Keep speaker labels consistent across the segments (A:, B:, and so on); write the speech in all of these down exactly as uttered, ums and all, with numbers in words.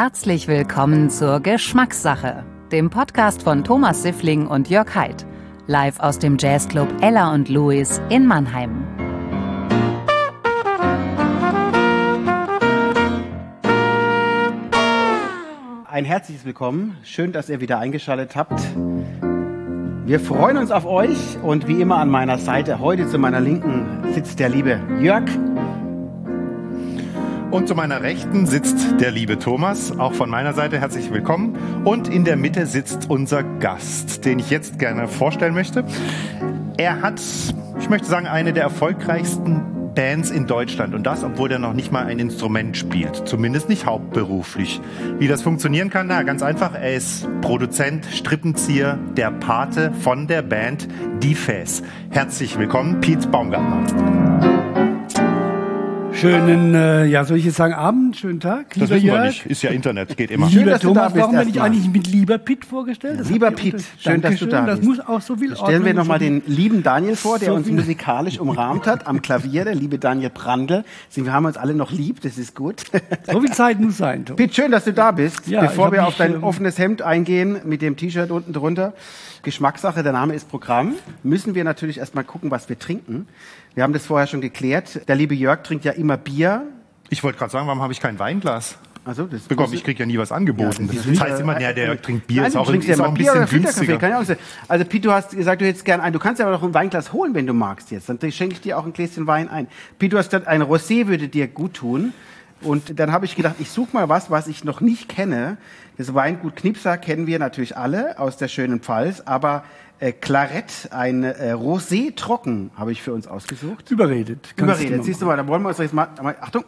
A: Herzlich willkommen zur Geschmackssache, dem Podcast von Thomas Siffling und Jörg Haidt, live aus dem Jazzclub Ella und Louis in Mannheim.
B: Ein herzliches Willkommen. Schön, dass ihr wieder eingeschaltet habt. Wir freuen uns auf euch und wie immer an meiner Seite, heute zu meiner Linken sitzt der liebe Jörg.
C: Und zu meiner Rechten sitzt der liebe Thomas, auch von meiner Seite herzlich willkommen. Und in der Mitte sitzt unser Gast, den ich jetzt gerne vorstellen möchte. Er hat, ich möchte sagen, eine der erfolgreichsten Bands in Deutschland. Und das, obwohl er noch nicht mal ein Instrument spielt. Zumindest nicht hauptberuflich. Wie das funktionieren kann? Na, ganz einfach. Er ist Produzent, Strippenzieher, der Pate von der Band Die Fäs. Herzlich willkommen, Piet Baumgartner.
D: Schönen, äh, ja, soll ich jetzt sagen Abend, schönen Tag,
C: das wissen wir nicht, ist ja Internet, geht immer.
D: Lieber
B: Schön,
D: Thomas, warum werde ich
B: erstmal.
D: eigentlich mit lieber Piet vorgestellt? Das
B: Lieber Piet, schön, dass du da
D: das
B: bist.
D: Das muss auch so viel
B: Stellen wir
D: Ordnung
B: nochmal
D: sein.
B: den lieben Daniel vor, der
D: So
B: uns
D: viel-
B: musikalisch umrahmt hat, am Klavier, der liebe Daniel Brandl. Wir haben uns alle noch lieb, das ist gut.
D: So viel Zeit muss sein, Thomas.
B: Piet, schön, dass du da bist.
D: Ja,
B: Bevor
D: ich hab
B: wir
D: mich,
B: auf dein
D: ähm,
B: offenes Hemd eingehen, mit dem T-Shirt unten drunter, Geschmackssache, der Name ist Programm, müssen wir natürlich erstmal gucken, was wir trinken. Wir haben das vorher schon geklärt. Der liebe Jörg trinkt ja immer Bier.
C: Ich wollte gerade sagen, warum habe ich kein Weinglas
B: Also, das
C: bekommen? Ich kriege ja nie was angeboten.
B: Ja,
C: das heißt immer, ja, der trinkt Bier,
B: Nein,
C: ist
B: du
C: auch,
B: trinkst
C: ist
B: ja
C: auch
B: immer
C: ein
B: Bier
C: bisschen
B: oder Filterkaffee,
C: günstiger.
B: kann ja auch sein. Also Piet, du hast gesagt, du hättest gern ein. Du kannst ja aber noch ein Weinglas holen, wenn du magst jetzt. Dann schenke ich dir auch ein Gläschen Wein ein. Piet, du hast gesagt, ein Rosé würde dir gut tun. Und dann habe ich gedacht, ich suche mal was, was ich noch nicht kenne. Das Weingut Knipser kennen wir natürlich alle aus der schönen Pfalz, aber äh, Clarett, ein äh, Rosé trocken, habe ich für uns ausgesucht.
D: Überredet. Kannst du
B: Überredet.
D: noch
B: Siehst du
D: machen.
B: mal, da wollen wir uns jetzt mal, mal Achtung.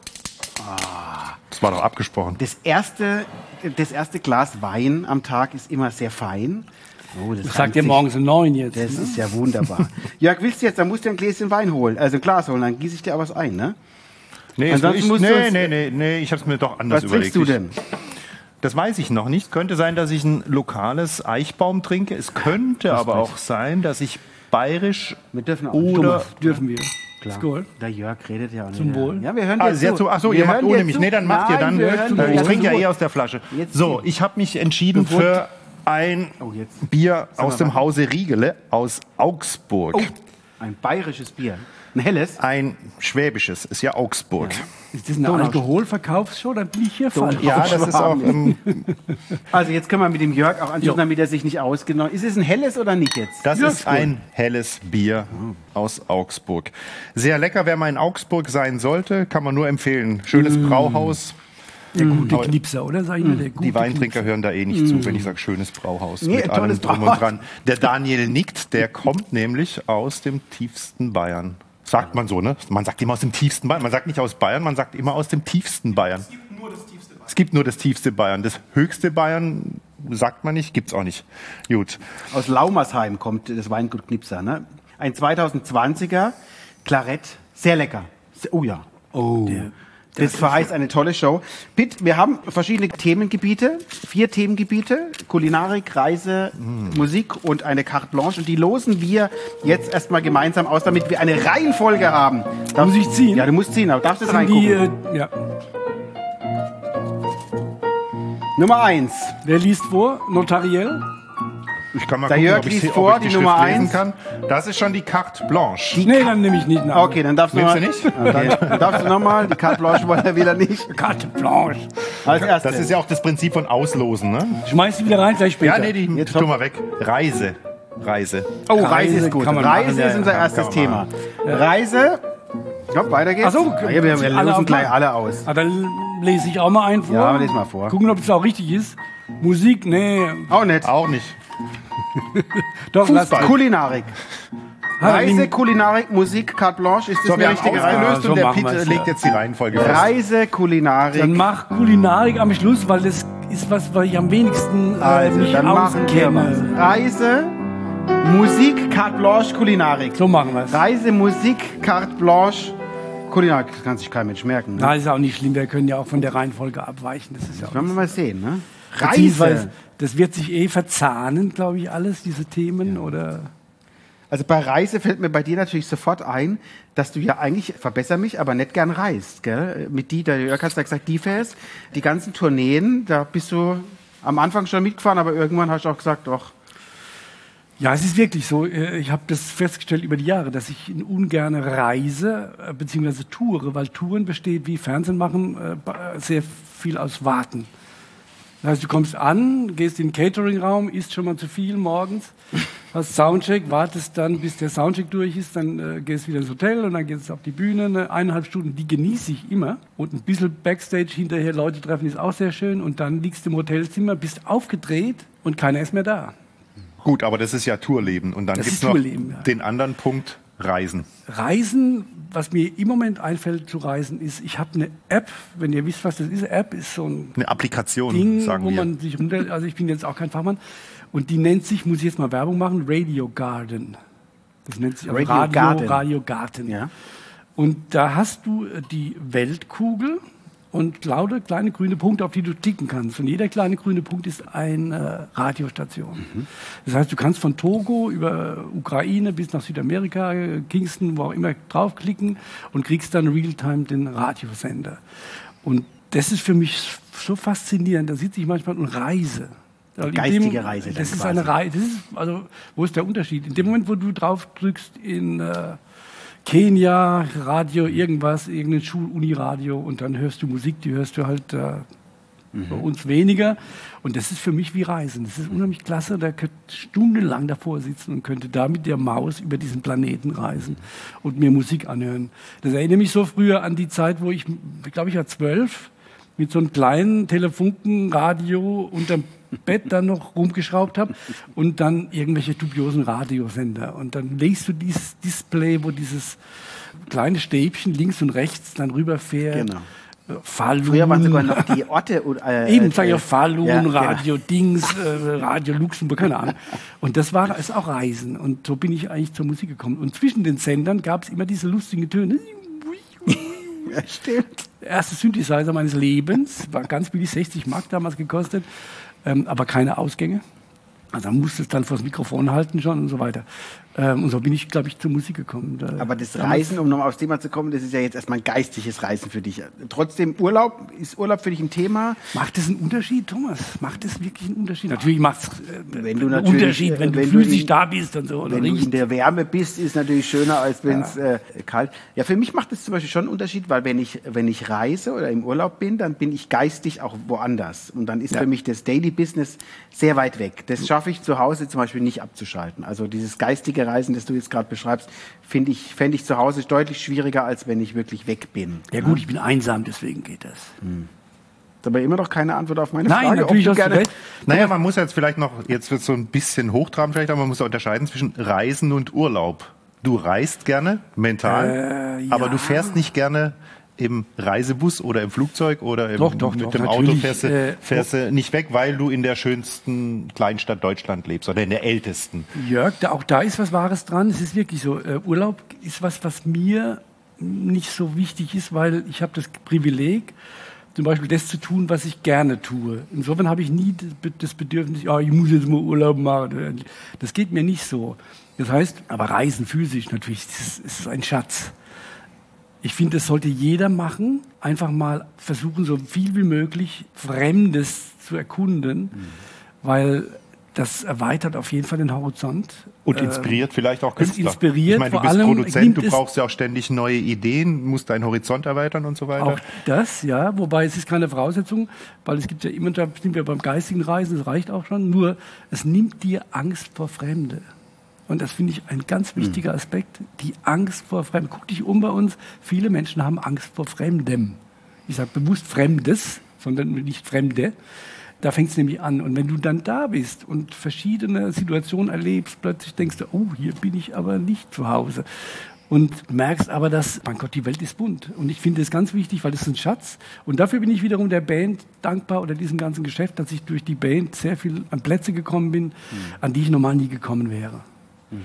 C: Das war doch abgesprochen.
B: Das erste, das erste Glas Wein am Tag ist immer sehr fein. Oh, das
D: Ich sag
B: reimt
D: dir
B: sich.
D: morgens um neun jetzt.
B: Das
D: ne?
B: ist ja wunderbar. Jörg, willst du jetzt, dann musst du ein Gläschen Wein holen, also ein Glas holen, dann gieße ich dir auch was ein, ne?
C: Nee,
B: Ansonsten
C: ich,
B: musst du
C: nee,
B: uns-
C: nee, nee, nee, ich habe es mir doch anders
B: Was
C: überlegt.
B: trinkst du denn?
C: Das weiß ich noch nicht. Könnte sein, dass ich ein lokales Eichbaum trinke. Es könnte aber auch sein, dass ich bayerisch
B: Wir dürfen auch
C: oder...
D: Thomas, dürfen wir.
B: Klar.
D: Skål.
B: Der Jörg redet ja auch nicht.
D: Zum Wohl.
B: Ja, wir hören dir
C: Ah, sehr
B: zu.
C: zu. Ach so,
B: Wir
C: ihr macht
B: hören
C: ohne
B: dir
C: mich.
B: zu.
C: Nee, dann macht ihr
B: Nein,
C: dann.
B: wir hören dir
C: Ich
B: zu.
C: trinke ja eh aus der Flasche.
B: Jetzt
C: So,
B: zu.
C: ich habe mich entschieden
B: Bevor-
C: für ein
B: Oh, jetzt.
C: Bier aus
B: wir
C: dem Hause Riegele aus Augsburg.
B: Oh, ein bayerisches Bier. Ein helles.
C: Ein schwäbisches, ist ja Augsburg.
D: Ist das eine
B: Donau-
D: Alkoholverkaufsshow? Dann bin ich hier falsch.
C: Ja, das ist auch. Ähm,
B: Also jetzt können wir mit dem Jörg auch anschauen,
D: Jo.
B: damit er sich nicht ausgenommen. Ist es ein helles oder nicht jetzt?
C: das
D: Ja,
C: ist
D: ist gut.
C: ein helles Bier aus Augsburg. Sehr lecker, wer mal in Augsburg sein sollte, kann man nur empfehlen. Schönes Brauhaus.
D: Der gute
C: Aber-
D: Knipser, oder? Sag ich mal, der gute
C: Die Weintrinker
D: Knipser.
C: hören da eh nicht zu, wenn ich sage schönes Brauhaus
B: Nee,
C: mit allem
B: tolles
C: drum
B: Brauhaus.
C: und dran. Der Daniel nickt, der kommt nämlich aus dem tiefsten Bayern. Sagt man so, ne? Man sagt immer aus dem tiefsten Bayern. Man sagt nicht aus Bayern, man sagt immer aus dem tiefsten Bayern. Es gibt nur das tiefste Bayern. Es gibt nur das tiefste Bayern. Das höchste Bayern sagt man nicht, gibt's auch nicht. Gut.
B: Aus Laumersheim kommt das Weingut Knipser. Ne? Ein zweitausendzwanziger Clarett, sehr lecker. Sehr- Oh ja. Oh. Das verheißt eine tolle Show. Pitt, wir haben verschiedene Themengebiete, vier Themengebiete, Kulinarik, Reise, Musik und eine Carte Blanche. Und die losen wir jetzt erstmal gemeinsam aus, damit wir eine Reihenfolge haben. Darf-
D: Muss ich ziehen?
B: Ja, du musst ziehen, aber darfst jetzt
D: Dann die,
B: reingucken.
D: äh, ja.
B: Nummer eins.
D: Wer liest vor? Notariell?
C: Ich kann mal
B: Der
C: gucken,
B: Jörg
C: ob ich,
B: liest
C: sie-
B: vor,
C: ob ich
B: die
C: die
B: Nummer
C: Schrift lesen
B: eins.
C: kann. Das ist schon die Carte Blanche.
B: Die
D: Nee,
B: Ka-
D: dann nehme ich nicht nach.
B: Okay, dann darfst du
C: Nimmst
B: mal,
C: du nicht?
B: Okay, dann darfst du nochmal. Die Carte Blanche wollte er wieder nicht.
D: Carte Blanche.
B: Als erstes.
C: Das ist ja auch das Prinzip von Auslosen, ne?
D: Schmeiß die wieder rein, gleich später.
C: Ja, nee, die
B: Jetzt
C: tu mal weg. Reise. Reise.
B: Oh, Reise,
D: Reise
B: ist gut.
D: kann man
B: Reise
D: machen, ja,
B: ist unser
D: ja,
B: erstes
C: kann man
B: Thema. Reise. Ja, weiter geht's.
D: Ach so,
B: ja, wir, wir
D: ziehen alle
B: lösen
D: auf
B: gleich
D: mal.
B: alle aus.
D: Ah, dann lese ich auch mal einen vor.
B: Ja, lese mal vor.
D: Gucken, ob es auch richtig ist. Musik, nee.
B: Auch nicht.
C: Auch nicht.
D: Doch, lass
C: Fußball.
B: Kulinarik.
D: Ah,
B: Reise,
D: nimm-
B: Kulinarik, Musik, Carte Blanche. Ist das
C: So,
B: eine
C: wir haben
B: richtige
C: ausgelöst
B: Reihe?
D: Ja, so
C: und der
D: machen
C: Piet
D: wir's,
C: legt
D: ja.
C: jetzt die Reihenfolge fest.
B: Reise, Kulinarik.
D: Dann mach Kulinarik am Schluss, weil das ist was, was ich am wenigsten äh,
B: Also,
D: mich
B: dann machen wir was.
D: auskenne.
B: Reise, Musik, Carte Blanche, Kulinarik.
D: So machen wir es.
B: Reise, Musik, Carte Blanche, Kulinarik. Das kann sich kein Mensch merken. Ne?
D: Na, ist auch nicht schlimm. Wir können ja auch von der Reihenfolge abweichen. Das ist ja auch
B: Wollen wir mal sehen, ne?
D: Beziehungsweise,
B: Reise.
D: das wird sich eh verzahnen, glaube ich, alles, diese Themen. Oder
B: Also bei Reise fällt mir bei dir natürlich sofort ein, dass du ja eigentlich, verbessere mich, aber nicht gern reist, gell? Mit die, der Jörg hat ja gesagt, die fährst, die ganzen Tourneen, da bist du am Anfang schon mitgefahren, aber irgendwann hast du auch gesagt, doch.
D: Ja, es ist wirklich so. Ich habe das festgestellt über die Jahre, dass ich ungern reise bzw. toure, weil Touren besteht wie Fernsehen machen sehr viel aus Warten. Das heißt, du kommst an, gehst in den Catering-Raum, isst schon mal zu viel morgens, hast Soundcheck, wartest dann, bis der Soundcheck durch ist, dann äh, gehst wieder ins Hotel und dann gehst du auf die Bühne. Eine eineinhalb Stunden, die genieße ich immer. Und ein bisschen Backstage hinterher Leute treffen ist auch sehr schön. Und dann liegst du im Hotelzimmer, bist aufgedreht und keiner ist mehr da.
C: Gut, aber das ist ja Tourleben. Und dann gibt es noch
D: Tourleben, ja.
C: den anderen Punkt, Reisen.
D: Reisen, was mir im Moment einfällt zu reisen, ist, ich habe eine App, wenn ihr wisst, was das ist. App ist so ein
C: Eine Applikation,
D: Ding,
C: sagen
D: wo
C: wir.
D: man sich runter, also ich bin jetzt auch kein Fachmann, und die nennt sich, muss ich jetzt mal Werbung machen, Radio Garden. Das nennt sich also
B: Radio
D: Radio,
B: Garden.
D: Radio Garden.
B: Ja.
D: Und da hast du die Weltkugel und lauter kleine grüne Punkte, auf die du klicken kannst. Und jeder kleine grüne Punkt ist eine Radiostation. Mhm. Das heißt, du kannst von Togo über Ukraine bis nach Südamerika, Kingston, wo auch immer, draufklicken und kriegst dann real-time den Radiosender. Und das ist für mich so faszinierend. Da sitze ich manchmal und reise.
B: Geistige
D: dem,
B: Reise.
D: Das ist
B: quasi.
D: eine Reise. Das ist, also, wo ist der Unterschied? In dem Moment, wo du drauf drückst in äh, Kenia, Radio, irgendwas, irgendein Schul-Uni-Radio und dann hörst du Musik, die hörst du halt äh, mhm. bei uns weniger. Und das ist für mich wie Reisen. Das ist unheimlich klasse. Da könnte stundenlang davor sitzen und könnte da mit der Maus über diesen Planeten reisen und mir Musik anhören. Das erinnert mich so früher an die Zeit, wo ich, ich glaube, ich war zwölf, mit so einem kleinen Telefunkenradio unterm Bett dann noch rumgeschraubt habe und dann irgendwelche dubiosen Radiosender. Und dann legst du dieses Display, wo dieses kleine Stäbchen links und rechts dann rüberfährt.
B: Genau.
D: Falun.
B: Früher waren sogar noch die Orte. Äh,
D: Eben, sage ich auch Falun,
B: ja,
D: Radio
B: genau.
D: Dings, äh, Radio Luxemburg, keine Ahnung. Und das war ist auch Reisen. Und so bin ich eigentlich zur Musik gekommen. Und zwischen den Sendern gab es immer diese lustigen Töne.
B: Ja, stimmt.
D: Der erste Synthesizer meines Lebens, war ganz billig, sechzig Mark damals gekostet, ähm, aber keine Ausgänge. Also man musste es dann vor das Mikrofon halten schon und so weiter. Ähm, und so bin ich, glaube ich, zur Musik gekommen. Da,
B: Aber das Reisen, um nochmal aufs Thema zu kommen, das ist ja jetzt erstmal ein geistliches Reisen für dich. Trotzdem, Urlaub, ist Urlaub für dich ein Thema?
D: Macht das einen Unterschied, Thomas? Macht das wirklich einen Unterschied? Natürlich macht es äh,
B: Wenn du
D: einen
B: natürlich,
D: Unterschied, wenn,
B: wenn
D: du
B: du
D: physisch
B: in-
D: da bist und so. Oder
B: Wenn du
D: riechst.
B: in der Wärme bist, ist natürlich schöner, als wenn es äh, kalt. Ja, für mich macht das zum Beispiel schon einen Unterschied, weil wenn ich, wenn ich reise oder im Urlaub bin, dann bin ich geistig auch woanders. Und dann ist
D: Ja.
B: für mich das Daily Business sehr weit weg. Das schaffe ich zu Hause zum Beispiel nicht abzuschalten. Also dieses geistige Reisen, das du jetzt gerade beschreibst, finde ich, fände ich zu Hause deutlich schwieriger, als wenn ich wirklich weg bin.
D: Ja gut, ich bin einsam, deswegen geht das.
B: Ist aber immer noch keine Antwort auf meine
D: Nein,
B: Frage.
D: natürlich
B: ob
D: hast
B: du
D: du
B: gerne
D: recht.
C: Naja, man muss jetzt vielleicht noch, jetzt wird es so ein bisschen hochtrabend vielleicht, aber man muss ja unterscheiden zwischen Reisen und Urlaub. Du reist gerne, mental,
D: Äh, ja.
C: aber du fährst nicht gerne im Reisebus oder im Flugzeug oder im,
D: Doch, doch,
C: mit
D: doch,
C: dem Auto
D: natürlich,
C: fährst, du,
D: äh,
C: fährst du nicht weg, weil du in der schönsten Kleinstadt Deutschland lebst oder in der ältesten.
D: Jörg, da, auch da ist was Wahres dran. Es ist wirklich so. Äh, Urlaub ist was, was mir nicht so wichtig ist, weil ich habe das Privileg, zum Beispiel das zu tun, was ich gerne tue. Insofern habe ich nie das Bedürfnis, ja, ich muss jetzt mal Urlaub machen. Das geht mir nicht so. Das heißt, aber Reisen physisch natürlich, das ist ein Schatz. Ich finde, das sollte jeder machen. Einfach mal versuchen, so viel wie möglich Fremdes zu erkunden, mhm. weil das erweitert auf jeden Fall den Horizont.
C: Und inspiriert äh, vielleicht auch
D: es
C: Künstler.
D: inspiriert
C: ich meine, du
D: vor
C: bist
D: allem,
C: Produzent, du
D: nimmt
C: brauchst ja auch ständig neue Ideen, musst deinen Horizont erweitern und so weiter.
D: Auch das, ja, wobei es ist keine Voraussetzung, weil es gibt ja immer, da sind wir beim geistigen Reisen, das reicht auch schon, nur es nimmt dir Angst vor Fremde. Und das finde ich ein ganz wichtiger Aspekt, die Angst vor Fremden. Guck dich um bei uns, viele Menschen haben Angst vor Fremdem. Ich sage bewusst Fremdes, sondern nicht Fremde. Da fängt es nämlich an. Und wenn du dann da bist und verschiedene Situationen erlebst, plötzlich denkst du, oh, hier bin ich aber nicht zu Hause. Und merkst aber, dass, mein Gott, die Welt ist bunt. Und ich finde das ganz wichtig, weil das ist ein Schatz. Und dafür bin ich wiederum der Band dankbar oder diesem ganzen Geschäft, dass ich durch die Band sehr viel an Plätze gekommen bin, mhm. an die ich normal nie gekommen wäre.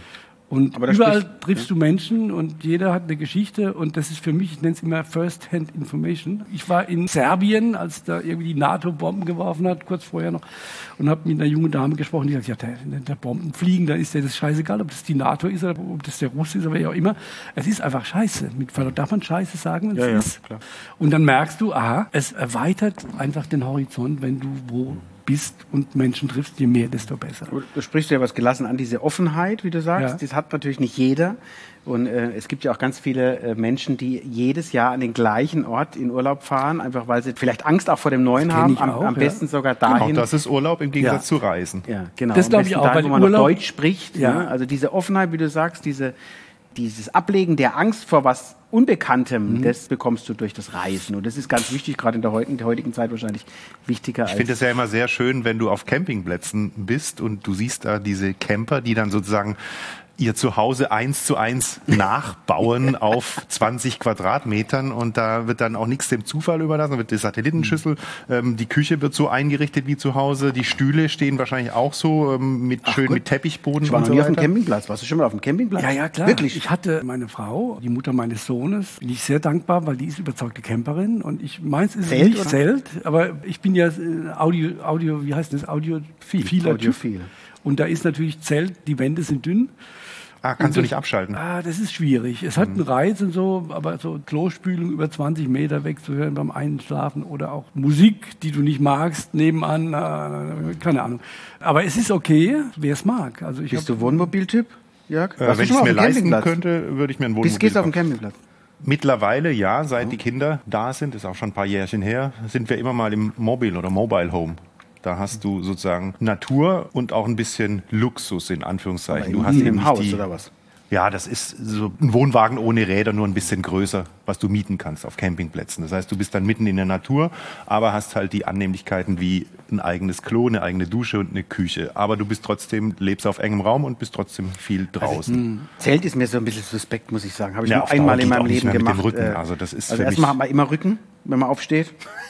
D: Und
B: Aber da
D: überall
B: sprichst-
D: triffst du Menschen und jeder hat eine Geschichte und das ist für mich, ich nenne es immer First-Hand Information. Ich war in Serbien, als da irgendwie die NATO Bomben geworfen hat, kurz vorher noch, und habe mit einer jungen Dame gesprochen, die sagt, ja, der, der Bomben fliegen, dann ist dir das scheißegal, ob das die NATO ist oder ob das der Russe ist oder wer auch immer. Es ist einfach scheiße. Mit Verlaub, darf man scheiße sagen, wenn es
B: Ja, ja,
D: ist?
B: klar.
D: Und dann merkst du, aha, es erweitert einfach den Horizont, wenn du wo bist und Menschen triffst, je mehr, desto besser.
B: Du sprichst ja was gelassen an, diese Offenheit, wie du sagst.
D: Ja.
B: Das hat natürlich nicht jeder. Und äh, es gibt ja auch ganz viele äh, Menschen, die jedes Jahr an den gleichen Ort in Urlaub fahren, einfach weil sie vielleicht Angst auch vor dem Neuen
D: kenn
B: haben.
D: ich
B: Am,
D: auch,
B: am
D: ja.
B: besten sogar
C: Auch
B: dahin.
C: das ist Urlaub im Gegensatz
B: Ja.
C: zu Reisen.
B: Ja, genau.
D: Das
B: Am
D: glaub ich
B: besten
D: auch,
B: dahin,
D: weil
B: wo man
D: Urlaub-
B: noch Deutsch spricht.
D: Ja.
B: Ne? Also diese Offenheit, wie du sagst, diese, dieses Ablegen der Angst vor was Unbekanntem,
D: Mhm.
B: das bekommst du durch das Reisen. Und das ist ganz wichtig, gerade in der heutigen, der heutigen Zeit wahrscheinlich wichtiger
C: Ich
B: als...
C: finde es ja immer sehr schön, wenn du auf Campingplätzen bist und du siehst da diese Camper, die dann sozusagen ihr Zuhause eins zu eins nachbauen auf zwanzig Quadratmetern und da wird dann auch nichts dem Zufall überlassen, da wird die Satellitenschüssel, ähm, die Küche wird so eingerichtet wie zu Hause, die Stühle stehen wahrscheinlich auch so ähm, mit schön
B: gut.
C: mit Teppichboden
B: Ich war
C: und
B: noch
C: so
B: nie auf dem
C: weiter.
B: Campingplatz. Warst du schon mal auf dem Campingplatz?
D: Ja, ja, klar.
B: Wirklich?
D: Ich hatte meine Frau, die Mutter meines Sohnes, bin ich sehr dankbar, weil die ist überzeugte Camperin und ich meins ist
B: Zelt,
D: nicht
B: oder?
D: Zelt, aber ich bin ja äh, Audio, Audio, wie heißt das? Audiophiler
B: Audiophil.
D: Typ. Und da ist natürlich Zelt, die Wände sind dünn.
C: Ah, kannst du
D: Und
C: nicht abschalten?
D: Ah, das ist schwierig. Es hat einen Reiz und so, aber so Klospülung über zwanzig Meter wegzuhören beim Einschlafen oder auch Musik, die du nicht magst, nebenan, äh, keine Ahnung. Aber es ist okay, wer es mag. Also ich
B: Bist
D: hab-
B: du Wohnmobiltyp, Jörg?
C: Äh,
B: Warst du
C: wenn ich
B: schon
C: es
B: mal
C: mir
B: auf dem
C: leisten
B: Campingplatz?
C: könnte, würde ich mir ein Wohnmobil
B: Bist, gehst du auf den
C: kaufen.
B: Campingplatz?
C: Mittlerweile ja, seit die Kinder da sind, ist auch schon ein paar Jährchen her, sind wir immer mal im Mobile oder Mobile Home. Da hast du sozusagen Natur und auch ein bisschen Luxus in Anführungszeichen. Du hast
B: in
C: eben
B: dem
C: nicht
B: Haus
C: die,
B: oder was?
C: Ja, das ist so ein Wohnwagen ohne Räder, nur ein bisschen größer, was du mieten kannst auf Campingplätzen. Das heißt, du bist dann mitten in der Natur, aber hast halt die Annehmlichkeiten wie ein eigenes Klo, eine eigene Dusche und eine Küche. Aber du bist trotzdem, lebst auf engem Raum und bist trotzdem viel draußen.
B: Zelt ist mir so ein bisschen suspekt, muss ich sagen. Habe ich
C: Ja,
B: nur
C: auf Dauer
B: einmal in
C: geht
B: meinem
C: auch nicht
B: Leben
C: mehr mit dem
B: gemacht.
C: Rücken.
B: äh,
C: Also das ist
B: also
C: für
B: erstmal
C: mich-
B: hat man immer Rücken, wenn man aufsteht.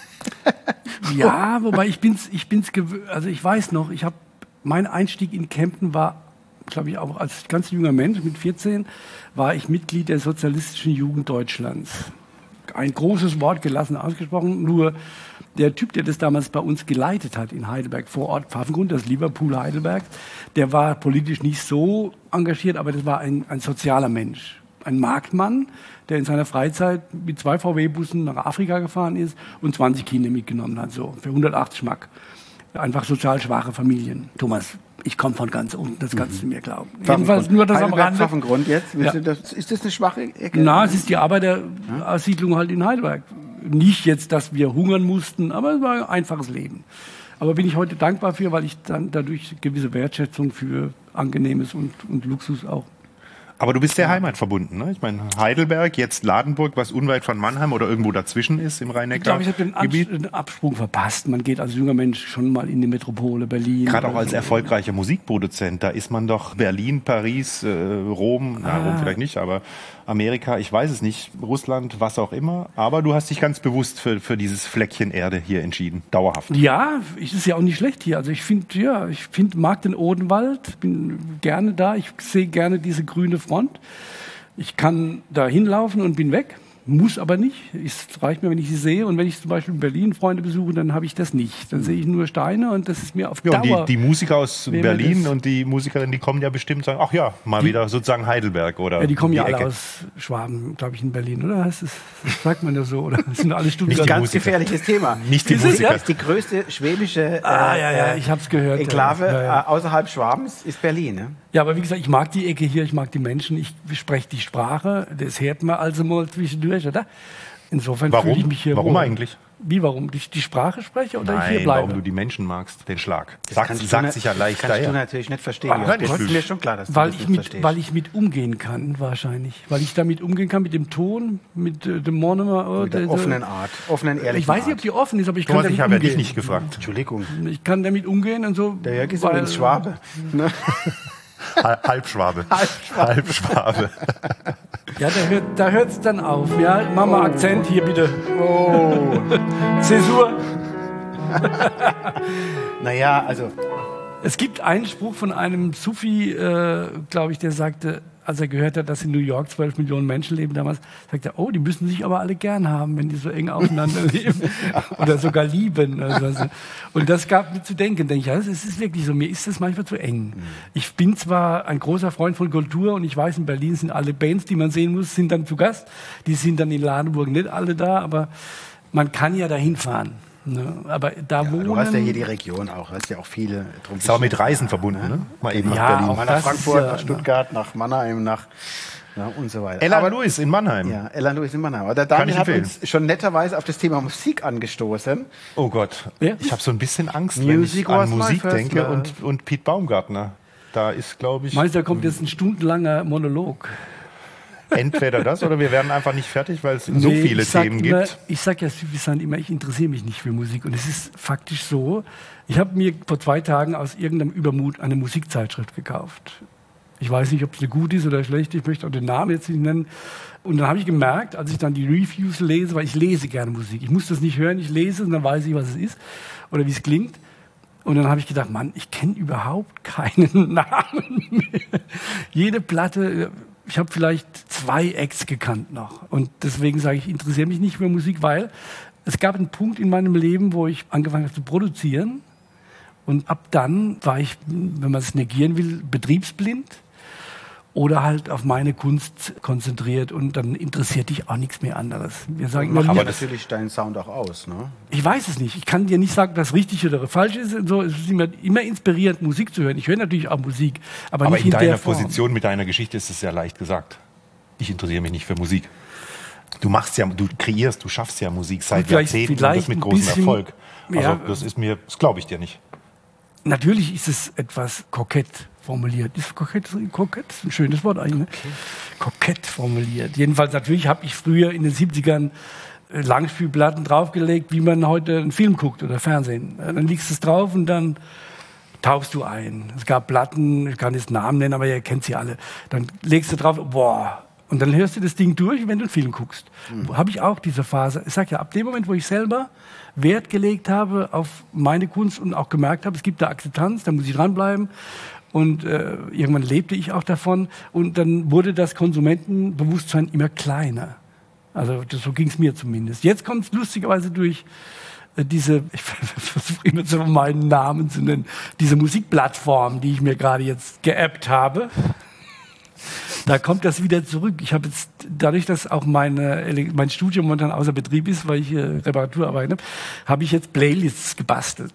D: Ja, wobei ich bin's, ich bin's gewöhnt. Also ich weiß noch, ich habe mein Einstieg in Campen war, glaube ich, auch als ganz junger Mensch mit vierzehn war ich Mitglied der Sozialistischen Jugend Deutschlands. Ein großes Wort gelassen ausgesprochen. Nur der Typ, der das damals bei uns geleitet hat in Heidelberg vor Ort Pfaffengrund, das Liverpool Heidelberg, der war politisch nicht so engagiert, aber das war ein, ein sozialer Mensch. Ein Marktmann, der in seiner Freizeit mit zwei V W-Bussen nach Afrika gefahren ist und zwanzig Kinder mitgenommen hat, so für hundertachtzig Mark. Einfach sozial schwache Familien. Thomas, ich komme von ganz unten, das kannst du mir glauben. Jedenfalls nur das am
B: Heidelberg,
D: Rande.
B: Pfaffengrund jetzt. Willst
D: Ja.
B: du das, ist das eine schwache Ecke?
D: Na, es ist die Arbeitersiedlung halt in Heidelberg. Nicht jetzt, dass wir hungern mussten, aber es war ein einfaches Leben. Aber bin ich heute dankbar für, weil ich dann dadurch gewisse Wertschätzung für Angenehmes und, und Luxus auch.
C: Aber du bist sehr heimatverbunden, ne? Ich meine, Heidelberg, jetzt Ladenburg, was unweit von Mannheim oder irgendwo dazwischen ist im
D: Ich glaube,
C: Rhein-Neckar-Gebiet.
D: ich habe den, An- den Absprung verpasst. Man geht als junger Mensch schon mal in die Metropole Berlin.
C: Gerade auch
D: oder
C: als
D: so.
C: erfolgreicher Musikproduzent, da ist man doch Berlin, Paris, äh, Rom, na,
D: Ah.
C: Rom vielleicht nicht, aber Amerika, ich weiß es nicht, Russland, was auch immer. Aber du hast dich ganz bewusst für, für dieses Fleckchen Erde hier entschieden, dauerhaft.
D: Ja, es ist ja auch nicht schlecht hier. Also ich finde, ja, ich finde, mag den Odenwald, bin gerne da. Ich sehe gerne diese grüne Front. Ich kann da hinlaufen und bin weg. Muss aber nicht. Es reicht mir, wenn ich sie sehe. Und wenn ich zum Beispiel in Berlin Freunde besuche, dann habe ich das nicht. Dann sehe ich nur Steine und das ist mir auf
C: Ja, und
D: Dauer...
C: die, die Musiker aus
D: Wer mir
C: Berlin
D: das-
C: und die Musikerinnen, die kommen ja bestimmt sagen, ach ja, mal wieder sozusagen Heidelberg oder
D: ja, die kommen
C: die
D: ja alle
C: Ecke.
D: aus Schwaben, glaube ich, in Berlin, oder? Das, ist, das sagt man ja so, oder? Das sind alle
C: Nicht
D: Stuttgarter.
C: die
B: Ganz
C: Musiker.
B: gefährliches Thema.
C: Nicht die
B: Das ist
C: Musiker.
B: ja die größte schwäbische äh,
D: Ah, ja, ja,
B: äh,
D: ich hab's gehört.
B: Enklave
D: Ja, ja.
B: äh, außerhalb Schwabens ist Berlin. Ne?
D: Ja, aber wie gesagt, ich mag die Ecke hier, ich mag die Menschen, ich spreche die Sprache, das hört man also mal zwischendurch, oder? Insofern
C: Warum?
D: fühle ich mich hier
C: Warum
D: wohl.
C: eigentlich?
D: Wie, warum? Die, die Sprache spreche oder ich hier
C: Nein,
D: bleibe?
C: warum du die Menschen magst, den Schlag.
B: Das
C: Sagt,
B: kannst du
C: sagt
B: na-
C: sich ja leicht
B: Das kannst du
C: daher.
B: natürlich nicht verstehen.
C: Ah,
B: Jörg.
C: nein,
B: das
C: das
B: ist
C: fühl-
B: mir schon klar, dass du
D: weil
B: das
D: ich,
B: nicht
D: mit,
B: verstehst.
D: weil ich mit umgehen kann, wahrscheinlich. Weil ich damit umgehen kann, mit dem Ton, mit äh, dem Monomer. Oh,
B: Mit der
D: der-
B: offenen Art, offenen, ehrlichen
D: Ich weiß nicht, ob
B: Art.
D: die offen ist, aber ich kann
C: Thomas,
D: damit
C: ich habe ja
D: umgehen.
C: dich nicht gefragt.
B: Entschuldigung,
D: Ich kann damit umgehen und so.
B: der Jörg ist
D: weil-
B: übrigens Schwabe. Ne?
C: Hal- Halbschwabe. Halbschwabe.
D: Ja, da hört da hört's dann auf. Ja, mach mal Akzent hier bitte.
B: Oh.
D: Zäsur.
B: Naja, also
D: Es gibt einen Spruch von einem Sufi, äh, glaube ich, der sagte, als er gehört hat, dass in New York zwölf Millionen Menschen leben damals, sagt er, oh, die müssen sich aber alle gern haben, wenn die so eng aufeinander leben. Oder sogar lieben. Also, und das gab mir zu denken. Denke ich, ja, es ist wirklich so, mir ist das manchmal zu eng. Ich bin zwar ein großer Freund von Kultur und ich weiß, in Berlin sind alle Bands, die man sehen muss, sind dann zu Gast. Die sind dann in Ladenburg nicht alle da, aber man kann ja dahin fahren. Ne? Aber da
B: ja,
D: wohnen,
B: du hast ja hier die Region auch, hast ja auch viele. Drum
C: ist auch mit Reisen verbunden, ne? Mal eben
D: ja,
C: nach Berlin.
D: auch
B: Mal nach Frankfurt,
D: ja,
B: nach Stuttgart, nach Mannheim, nach ja, und so weiter.
C: Ella
B: Aber,
C: Lewis in Mannheim.
B: Ja, Ella Lewis in Mannheim. Aber der
C: Kann
B: Daniel
C: ich
B: hat
C: empfehlen.
B: uns schon netterweise auf das Thema Musik angestoßen.
C: Oh Gott,
D: Ja?
C: ich habe so ein bisschen Angst,
B: Music
C: wenn ich
B: was
C: an
B: my
C: Musik
B: first
C: denke
B: love.
C: und, und Piet Baumgartner. Da ist, glaube ich,
D: meinst du, da kommt jetzt ein stundenlanger Monolog?
C: entweder das oder wir werden einfach nicht fertig, weil es so
D: Nee,
C: viele
D: ich sag
C: Themen
D: immer,
C: gibt.
D: Ich sage ja suffisant immer, ich interessiere mich nicht für Musik. Und es ist faktisch so, ich habe mir vor zwei Tagen aus irgendeinem Übermut eine Musikzeitschrift gekauft. Ich weiß nicht, ob es eine gute ist oder schlecht, ich möchte auch den Namen jetzt nicht nennen. Und dann habe ich gemerkt, als ich dann die Reviews lese, weil ich lese gerne Musik. Ich muss das nicht hören, ich lese und dann weiß ich, was es ist oder wie es klingt. Und dann habe ich gedacht, Mann, ich kenne überhaupt keinen Namen mehr. Jede Platte, ich habe vielleicht zwei Acts gekannt noch. Und deswegen sage ich, ich interessiere mich nicht für Musik, weil es gab einen Punkt in meinem Leben, wo ich angefangen habe zu produzieren. Und ab dann war ich, wenn man es negieren will, betriebsblind oder halt auf meine Kunst konzentriert und dann interessiert dich auch nichts mehr anderes. Wir sagen immer,
B: Macht
C: aber
B: aber
C: das-
B: natürlich deinen Sound auch aus, ne?
D: ich weiß es nicht. Ich kann dir nicht sagen, dass richtig oder falsch ist. Und so. Es ist immer, immer inspirierend, Musik zu hören. Ich höre natürlich auch Musik, aber,
C: Aber
D: nicht
C: in
D: in
C: deiner
D: der Form.
C: Position mit deiner Geschichte ist es ja leicht gesagt. Ich interessiere mich nicht für Musik. Du machst ja, du kreierst, du schaffst ja Musik seit
D: Vielleicht-
C: Jahrzehnten und
D: vielleicht
C: das mit
D: ein
C: großem
D: bisschen-
C: Erfolg. Also
D: ja.
C: das ist mir, das glaube ich dir nicht.
D: Natürlich ist es etwas kokett formuliert. Ist kokett, kokett ist ein schönes Wort eigentlich. Ne? Kokett formuliert. Jedenfalls natürlich habe ich früher in den siebzigern äh, Langspielplatten draufgelegt, wie man heute einen Film guckt oder Fernsehen. Äh, Dann legst du es drauf und dann tauchst du ein. Es gab Platten, ich kann jetzt Namen nennen, aber ihr kennt sie alle. Dann legst du drauf, boah. Und dann hörst du das Ding durch, wenn du einen Film guckst. Mhm. Habe ich auch diese Phase. Ich sage ja, ab dem Moment, wo ich selber Wert gelegt habe auf meine Kunst und auch gemerkt habe, es gibt da Akzeptanz, da muss ich dranbleiben. Und äh, irgendwann lebte ich auch davon. Und dann wurde das Konsumentenbewusstsein immer kleiner. Also das, so ging es mir zumindest. Jetzt kommt es lustigerweise durch äh, diese, ich versuche immer so meinen Namen zu nennen, diese Musikplattform, die ich mir gerade jetzt geappt habe. Da kommt das wieder zurück. Ich habe jetzt, dadurch, dass auch meine, Ele- mein Studio momentan außer Betrieb ist, weil ich äh, Reparaturarbeiten habe, habe ich jetzt Playlists gebastelt.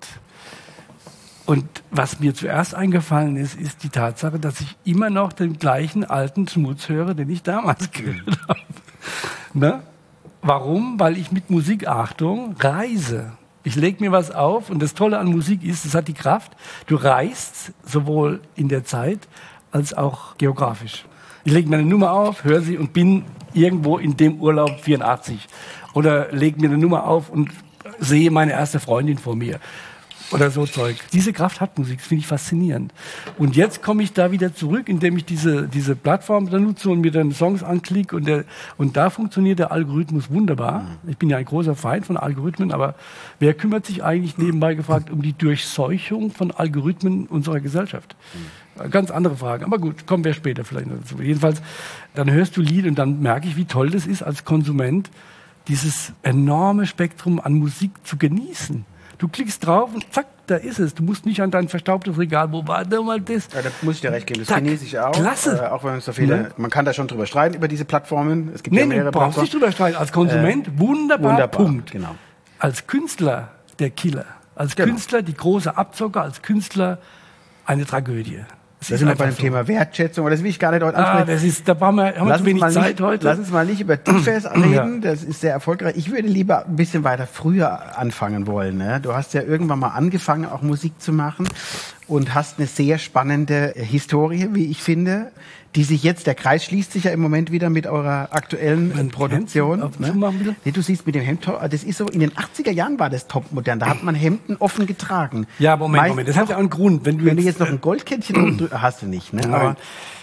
D: Und was mir zuerst eingefallen ist, ist die Tatsache, dass ich immer noch den gleichen alten Schmutz höre, den ich damals gehört habe. Ne? Warum? Weil ich mit Musik, Achtung, reise. Ich lege mir was auf und das Tolle an Musik ist, es hat die Kraft, du reist sowohl in der Zeit als auch geografisch. Ich lege mir eine Nummer auf, höre sie und bin irgendwo in dem Urlaub vierundachtzig. Oder lege mir eine Nummer auf und sehe meine erste Freundin vor mir. Oder so Zeug. Diese Kraft hat Musik, das finde ich faszinierend. Und jetzt komme ich da wieder zurück, indem ich diese, diese Plattform da nutze und mir dann Songs anklicke. Und, der, und da funktioniert der Algorithmus wunderbar. Ich bin ja ein großer Feind von Algorithmen, aber wer kümmert sich eigentlich, nebenbei gefragt, um die Durchseuchung von Algorithmen unserer Gesellschaft? Ganz andere Fragen. Aber gut, kommen wir später vielleicht noch dazu. Jedenfalls, dann hörst du Lied und dann merke ich, wie toll das ist, als Konsument dieses enorme Spektrum an Musik zu genießen. Du klickst drauf und zack, da ist es. Du musst nicht an dein verstaubtes Regal, wo war da mal das?
B: Ja, da muss ich dir recht geben. Das
D: Zack.
B: genieße ich auch.
D: Klasse.
B: Äh, auch wenn es so viele,
D: Ne?
B: man kann da schon drüber streiten über diese Plattformen. Es gibt
D: Nee,
B: ja
D: nee,
B: mehrere
D: du brauchst
B: Plattformen.
D: nicht drüber streiten. Als Konsument,
B: Äh,
D: wunderbar,
B: wunderbar,
D: Punkt.
B: genau.
D: Als Künstler, der Killer. Als
B: Genau.
D: Künstler, die große Abzocker. Als Künstler, eine Tragödie. Es
B: Da
D: ist
B: sind wir
D: einfach
B: bei dem
D: so.
B: Thema Wertschätzung, aber das will ich gar nicht heute
D: Ah,
B: ansprechen.
D: das ist, da brauchen wir, haben wir
B: Lass
D: zu
B: uns,
D: wenig
B: mal
D: Zeit
B: nicht,
D: heute.
B: lass uns mal nicht über Tiefes reden,
D: Ja.
B: das ist sehr erfolgreich. Ich würde lieber ein bisschen weiter früher anfangen wollen. Ne? Du hast ja irgendwann mal angefangen, auch Musik zu machen und hast eine sehr spannende Historie, wie ich finde, die sich jetzt, der Kreis schließt sich ja im Moment wieder mit eurer aktuellen
D: Mein
B: Produktion.
D: Hemd
B: Ne?
D: aufzumachen, bitte?
B: Nee, du siehst mit dem Hemd, das ist so, in den achtziger Jahren war das topmodern, da hat man Hemden offen getragen.
D: Ja, Moment,
B: Meist-
D: Moment, das hat ja auch einen Grund. Wenn du
B: Wenn du jetzt noch ein Goldkettchen umdrückst, hast du nicht, ne?
D: Nein.
B: Aber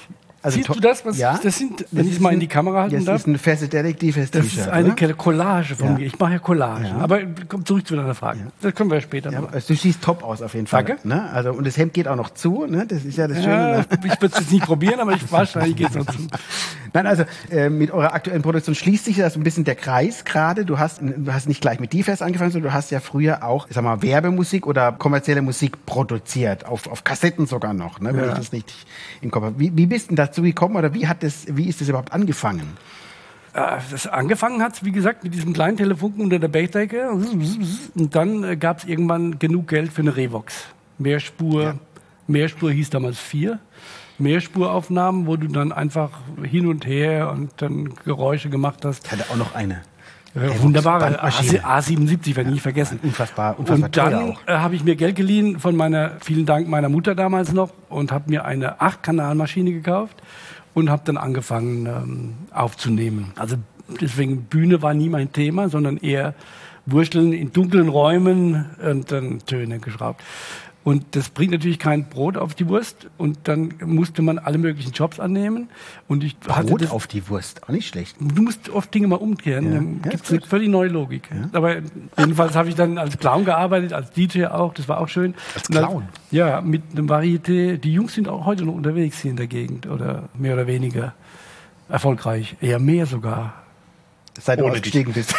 B: Also
D: Siehst
B: to-
D: du das? Was
B: ja,
D: das sind,
B: das
D: wenn ich
B: ist
D: es mal
B: ein-
D: in die Kamera halten
B: Das
D: darf?
B: ist ein Facetaric-T-Shirt.
D: Das ist eine
B: oder?
D: Collage von
B: Ja.
D: mir. Ich mache ja Collagen.
B: Ja.
D: Aber komm zurück zu deiner Frage. Das können wir später
B: Ja,
D: machen.
B: also du siehst top aus auf jeden Fall.
D: Danke.
B: Ne? Also, und das Hemd geht auch noch zu. Ne? Das ist ja das Schöne.
D: Ja,
B: Ne?
D: ich würde es jetzt nicht probieren, aber ich wahrscheinlich geht es noch zu.
B: Nein, also äh, mit eurer aktuellen Produktion schließt sich das ein bisschen der Kreis gerade. Du hast, du hast nicht gleich mit D-Fest angefangen, sondern du hast ja früher auch, ich sag mal, Werbemusik oder kommerzielle Musik produziert, auf, auf Kassetten sogar noch, ne? Wenn
D: Ja.
B: ich das richtig im Kopf habe. Wie, wie bist du dazu gekommen oder wie hat das, wie ist das überhaupt angefangen?
D: Äh, Das angefangen hat, wie gesagt, mit diesem kleinen Telefunken unter der Bechdecke. Und dann äh, gab es irgendwann genug Geld für eine Revox. Mehrspur,
B: Ja.
D: Mehrspur hieß damals vier. Mehrspuraufnahmen, wo du dann einfach hin und her und dann Geräusche gemacht hast.
B: Ich hatte auch noch eine.
D: Ja, wunderbare
B: Bandmaschine.
D: A siebenundsiebzig, werde ich nie vergessen.
B: Unfassbar, unfassbar
D: Und dann
B: teuer auch.
D: äh, habe ich mir Geld geliehen von meiner, vielen Dank meiner Mutter damals noch, und habe mir eine acht Kanal Maschine gekauft und habe dann angefangen ähm, aufzunehmen. Also deswegen Bühne war nie mein Thema, sondern eher Wursteln in dunklen Räumen und dann Töne geschraubt. Und das bringt natürlich kein Brot auf die Wurst. Und dann musste man alle möglichen Jobs annehmen. Und ich hatte
B: Brot
D: das,
B: auf die Wurst, auch nicht schlecht.
D: Du musst oft Dinge mal umkehren.
B: Ja.
D: Dann
B: Ja,
D: gibt
B: ist
D: es eine
B: gut.
D: völlig neue Logik. Aber jedenfalls habe ich dann als Clown gearbeitet, als D J auch. Das war auch schön.
C: Als
D: Und dann-
C: Clown?
D: Ja, mit einem Varieté. Die Jungs sind auch heute noch unterwegs hier in der Gegend. Oder mehr oder weniger erfolgreich. Eher mehr sogar.
B: Seit du
C: Ohne
B: ausgestiegen bist.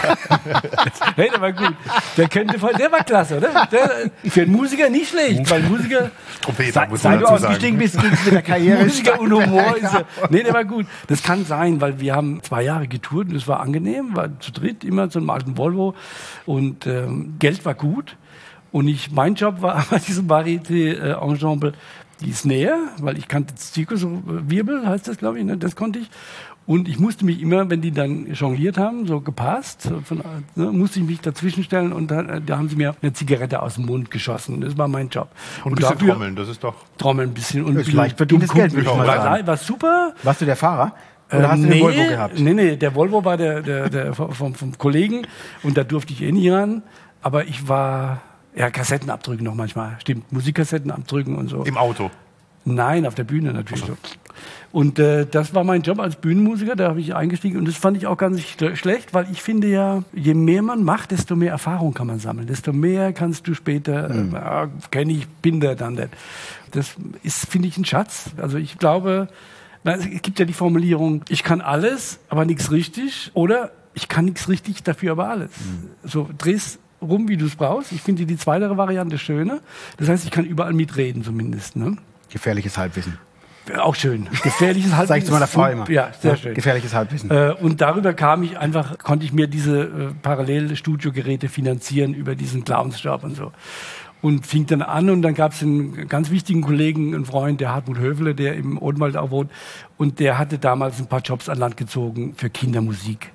D: Hey, der war gut. Der könnte voll, der war klasse, oder? Der, für einen Musiker nicht schlecht, weil Musiker,
C: Trompeter, muss
B: Seit
C: man
B: du
C: dazu
B: ausgestiegen
C: sagen.
B: bist, ging es mit der Karriere.
D: Musiker und Humor ist ja, nee, der war gut. Das kann sein, weil wir haben zwei Jahre getourt und es war angenehm, war zu dritt immer so einem alten Volvo und ähm, Geld war gut. Und ich, mein Job war bei diesem Varieté-Ensemble die Snare, weil ich kannte Zirkus, so Wirbel heißt das, glaube ich, ne? Das konnte ich. Und ich musste mich immer, wenn die dann jongliert haben, so gepasst, so von, ne, musste ich mich dazwischen stellen und dann, da haben sie mir eine Zigarette aus dem Mund geschossen. Das war mein Job.
C: Und ein bisschen trommeln, das ist doch...
D: Trommeln ein bisschen. Und
B: Das ist leicht verdientes Geld, würde ich mal
D: war,
B: sagen.
D: war super.
B: Warst du der Fahrer? Oder
D: Ähm,
B: hast du
D: nee,
B: den Volvo gehabt?
D: Nee, nee, der Volvo war der, der, der vom, vom Kollegen und da durfte ich eh nie ran. Aber ich war, ja, Kassetten abdrücken noch manchmal. Stimmt, Musikkassetten abdrücken und so.
C: Im Auto.
D: Nein, auf der Bühne natürlich. So. Und äh, das war mein Job als Bühnenmusiker, da habe ich eingestiegen und das fand ich auch ganz sch- schlecht, weil ich finde ja, je mehr man macht, desto mehr Erfahrung kann man sammeln, desto mehr kannst du später,
B: Mhm.
D: äh, ja, kenne ich, bin der dann nicht. Das ist, finde ich, ein Schatz. Also ich glaube, na, es gibt ja die Formulierung, ich kann alles, aber nichts richtig, oder ich kann nichts richtig, dafür aber alles.
B: Mhm.
D: So, dreh's rum, wie du es brauchst. Ich finde die zweite Variante schöner. Das heißt, ich kann überall mitreden zumindest. Ne?
B: Gefährliches Halbwissen.
D: Auch schön. Gefährliches Halbwissen.
B: Sag ich zu meiner Frau immer.
D: Ja, sehr schön.
B: Gefährliches Halbwissen.
D: Äh, und darüber kam ich einfach, konnte ich mir diese äh, Parallelstudiogeräte finanzieren über diesen Clownsjob und so. Und fing dann an und dann gab es einen ganz wichtigen Kollegen, einen Freund, der Hartmut Höfele, der im Odenwald auch wohnt. Und der hatte damals ein paar Jobs an Land gezogen für Kindermusik.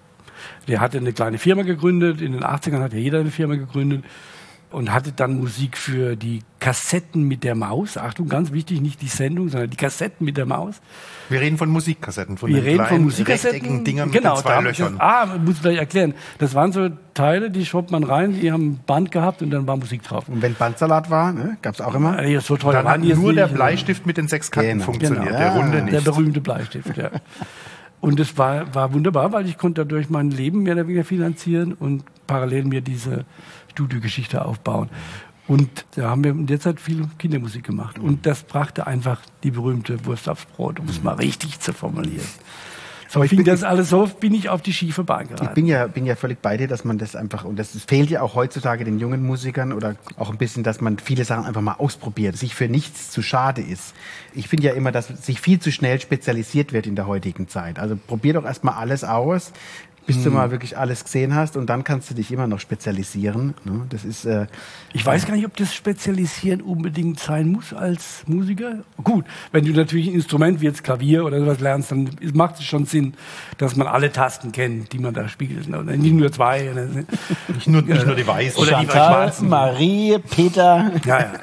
D: Der hatte eine kleine Firma gegründet, in den achtzigern hat ja jeder eine Firma gegründet. Und hatte dann Musik für die Kassetten mit der Maus. Achtung, ganz wichtig, nicht die Sendung, sondern die Kassetten mit der Maus.
C: Wir reden von Musikkassetten, von
D: Wir
C: den
D: reden von
C: kleinen,
D: Musikkassetten.
C: rechteckigen Dingern
D: Genau,
C: mit den zwei
D: da hab ich
C: Löchern.
D: Das, ah, muss ich gleich erklären. Das waren so Teile, die schraubt man rein, die haben ein Band gehabt und dann war Musik drauf.
B: Und wenn Bandsalat war, ne, gab es auch immer.
D: Also so teuer
C: Dann
D: waren
C: hat
D: die jetzt
C: nur
D: nicht.
C: der Bleistift mit den sechs Kanten
B: Genau.
C: funktioniert,
B: Genau.
C: der
B: Ja,
C: runde
D: Der
C: nicht.
D: berühmte Bleistift, ja. Und das war, war wunderbar, weil ich konnte dadurch mein Leben mehr oder weniger finanzieren und parallel mir diese Studiogeschichte aufbauen. Und da haben wir in der Zeit viel Kindermusik gemacht. Und das brachte einfach die berühmte Wurst aufs Brot, um es mal richtig zu formulieren. So
B: Aber ich
D: fing
B: bin-
D: das alles so, bin ich auf die schiefe Bahn
B: Ich
D: geraten.
B: bin ja, bin ja völlig bei dir, dass man das einfach, und das fehlt ja auch heutzutage den jungen Musikern oder auch ein bisschen, dass man viele Sachen einfach mal ausprobiert, sich für nichts zu schade ist. Ich finde ja immer, dass sich viel zu schnell spezialisiert wird in der heutigen Zeit. Also probier doch erstmal alles aus, bis du mal wirklich alles gesehen hast und dann kannst du dich immer noch spezialisieren. Ne? Das ist, äh,
D: Ich weiß gar nicht, ob das Spezialisieren unbedingt sein muss als Musiker. Gut, wenn du natürlich ein Instrument wie jetzt Klavier oder sowas lernst, dann macht es schon Sinn, dass man alle Tasten kennt, die man da spielt. Ne? Nicht nur zwei. Ne?
C: Nicht nur, nicht nur die weißen.
D: Oder die schwarzen.
B: Marie, Peter.
D: Ja, ja.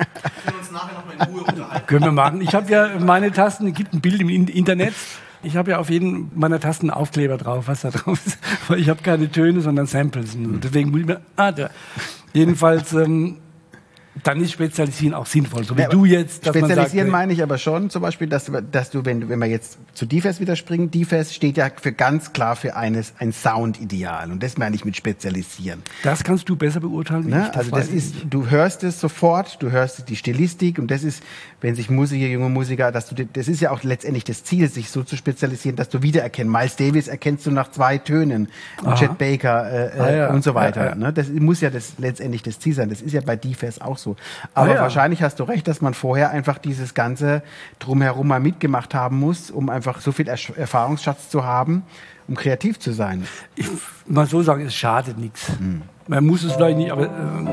D: Können wir machen. Ich habe ja meine Tasten, es gibt ein Bild im In- Internet. Ich habe ja auf jeden meiner Tasten Aufkleber drauf, was da drauf ist. Weil ich habe keine Töne, sondern Samples. Und deswegen muss ich mir, ah, da. Jedenfalls, ähm, dann ist Spezialisieren auch sinnvoll. So wie
B: Ja,
D: du jetzt. Dass
B: Spezialisieren
D: man sagt,
B: meine ich aber schon, zum Beispiel, dass du, dass du wenn, wenn wir jetzt zu D F S wieder springen, D F S steht ja für ganz klar für eines, ein Soundideal. Und das meine ich mit Spezialisieren.
D: das kannst du besser beurteilen. wie
B: Ne?
D: ich, das
B: Also das
D: weiß ich
B: ist,
D: nicht.
B: du hörst es sofort, du hörst die Stilistik und das ist, wenn sich Musiker, junge Musiker, dass du, das ist ja auch letztendlich das Ziel, sich so zu spezialisieren, dass du wiedererkennst. Miles Davis erkennst du nach zwei Tönen, und Chet Baker äh,
D: Ah, ja.
B: und so weiter.
D: Ja, ja.
B: Ne? Das muss ja das letztendlich das Ziel sein. Das ist ja bei D F S auch so. Aber
D: Ah, ja.
B: wahrscheinlich hast du recht, dass man vorher einfach dieses ganze drumherum mal mitgemacht haben muss, um einfach so viel Ersch- Erfahrungsschatz zu haben, um kreativ zu sein.
D: Ich mal so sagen, es schadet nichts. Man muss es vielleicht nicht, aber ähm,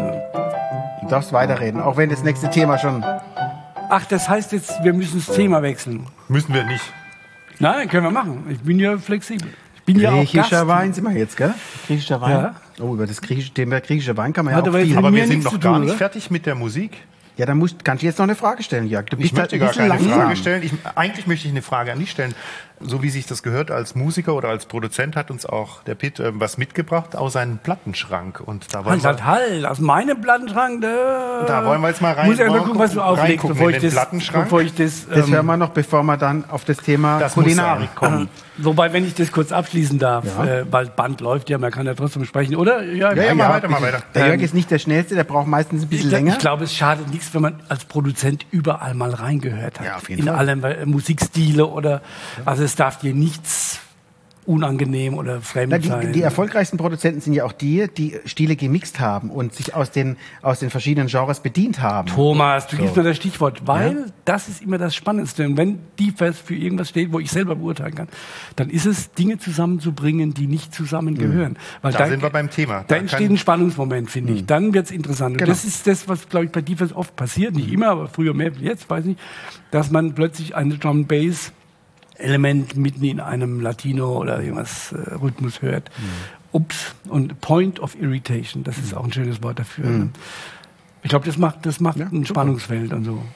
B: Du darfst weiterreden, auch wenn das nächste Thema schon...
D: ach, das heißt jetzt, wir müssen das Thema wechseln.
C: Müssen wir nicht.
D: Nein, können wir machen. Ich bin ja flexibel. Ich bin ja auch
B: Griechischer
D: Gast.
B: Wein sind wir jetzt, gell? Griechischer Wein.
D: Ja.
B: Oh, über das griechische Thema griechischer Wein kann man
D: Hat
B: ja auch
D: aber jetzt
B: viel.
D: mit
C: Aber
D: mir
C: wir sind
D: nichts
C: noch
D: zu
C: gar
D: tun,
C: nicht
D: oder?
C: fertig mit der Musik.
B: Ja, dann musst, kannst du jetzt noch eine Frage stellen, Jörg. Du
C: Ich
B: bist da
C: möchte
B: ein
C: gar
B: bisschen
C: keine
B: langsam.
C: Frage stellen. Ich, eigentlich möchte ich eine Frage an dich stellen. So wie sich das gehört, als Musiker oder als Produzent hat uns auch der Pitt äh, was mitgebracht aus seinem Plattenschrank. Und da wollen
D: Halt,
C: wir,
D: halt, halt, aus meinem Plattenschrank, da,
C: Da wollen wir jetzt mal rein-
D: Muss ich mal
C: wollen wir
D: gucken, was du
C: gucken-
D: auflegst,
C: reingucken
D: bevor
C: in
D: ich,
C: den
D: das,
C: Plattenschrank.
D: bevor ich das...
B: Das
D: ähm,
B: hören wir noch, bevor wir dann auf das Thema
C: Das muss
B: Kulinarik
C: sein.
B: kommen.
D: Wobei, wenn ich das kurz abschließen darf,
B: Ja.
D: äh, weil Band läuft ja, man kann ja trotzdem sprechen, oder?
C: Ja, ja, mal weiter, mal weiter.
B: Der
D: Ähm,
B: Jörg ist nicht der Schnellste, der braucht meistens ein
D: Ich,
B: bisschen
D: glaub-
B: länger.
D: ich glaube, es schadet nichts, wenn man als Produzent überall mal reingehört hat.
B: Ja, auf jeden
D: In
B: Fall.
D: allem äh, Musikstile oder, also es darf dir nichts unangenehm oder fremd
B: Na, die,
D: sein.
B: die erfolgreichsten Produzenten sind ja auch die, die Stile gemixt haben und sich aus den, aus den verschiedenen Genres bedient haben.
D: Thomas, du gibst mir das Stichwort, weil das ist immer das Spannendste. Und wenn D F S für irgendwas steht, wo ich selber beurteilen kann, dann ist es, Dinge zusammenzubringen, die nicht zusammengehören. Weil
C: Da sind wir beim Thema.
D: Da
C: Da
D: entsteht
C: kann-
D: ein Spannungsmoment, finde ich. Dann wird's interessant. Und
B: Genau.
D: das ist das, was, glaube ich, bei D F S oft passiert. Nicht immer, aber früher mehr als jetzt, weiß ich, dass man plötzlich eine Drum Bass Element mitten in einem Latino oder irgendwas äh, Rhythmus hört. Ups. Und Point of Irritation, das ist auch ein schönes Wort dafür. Ne? Ich glaube, das macht, das macht ein Spannungsfeld und so.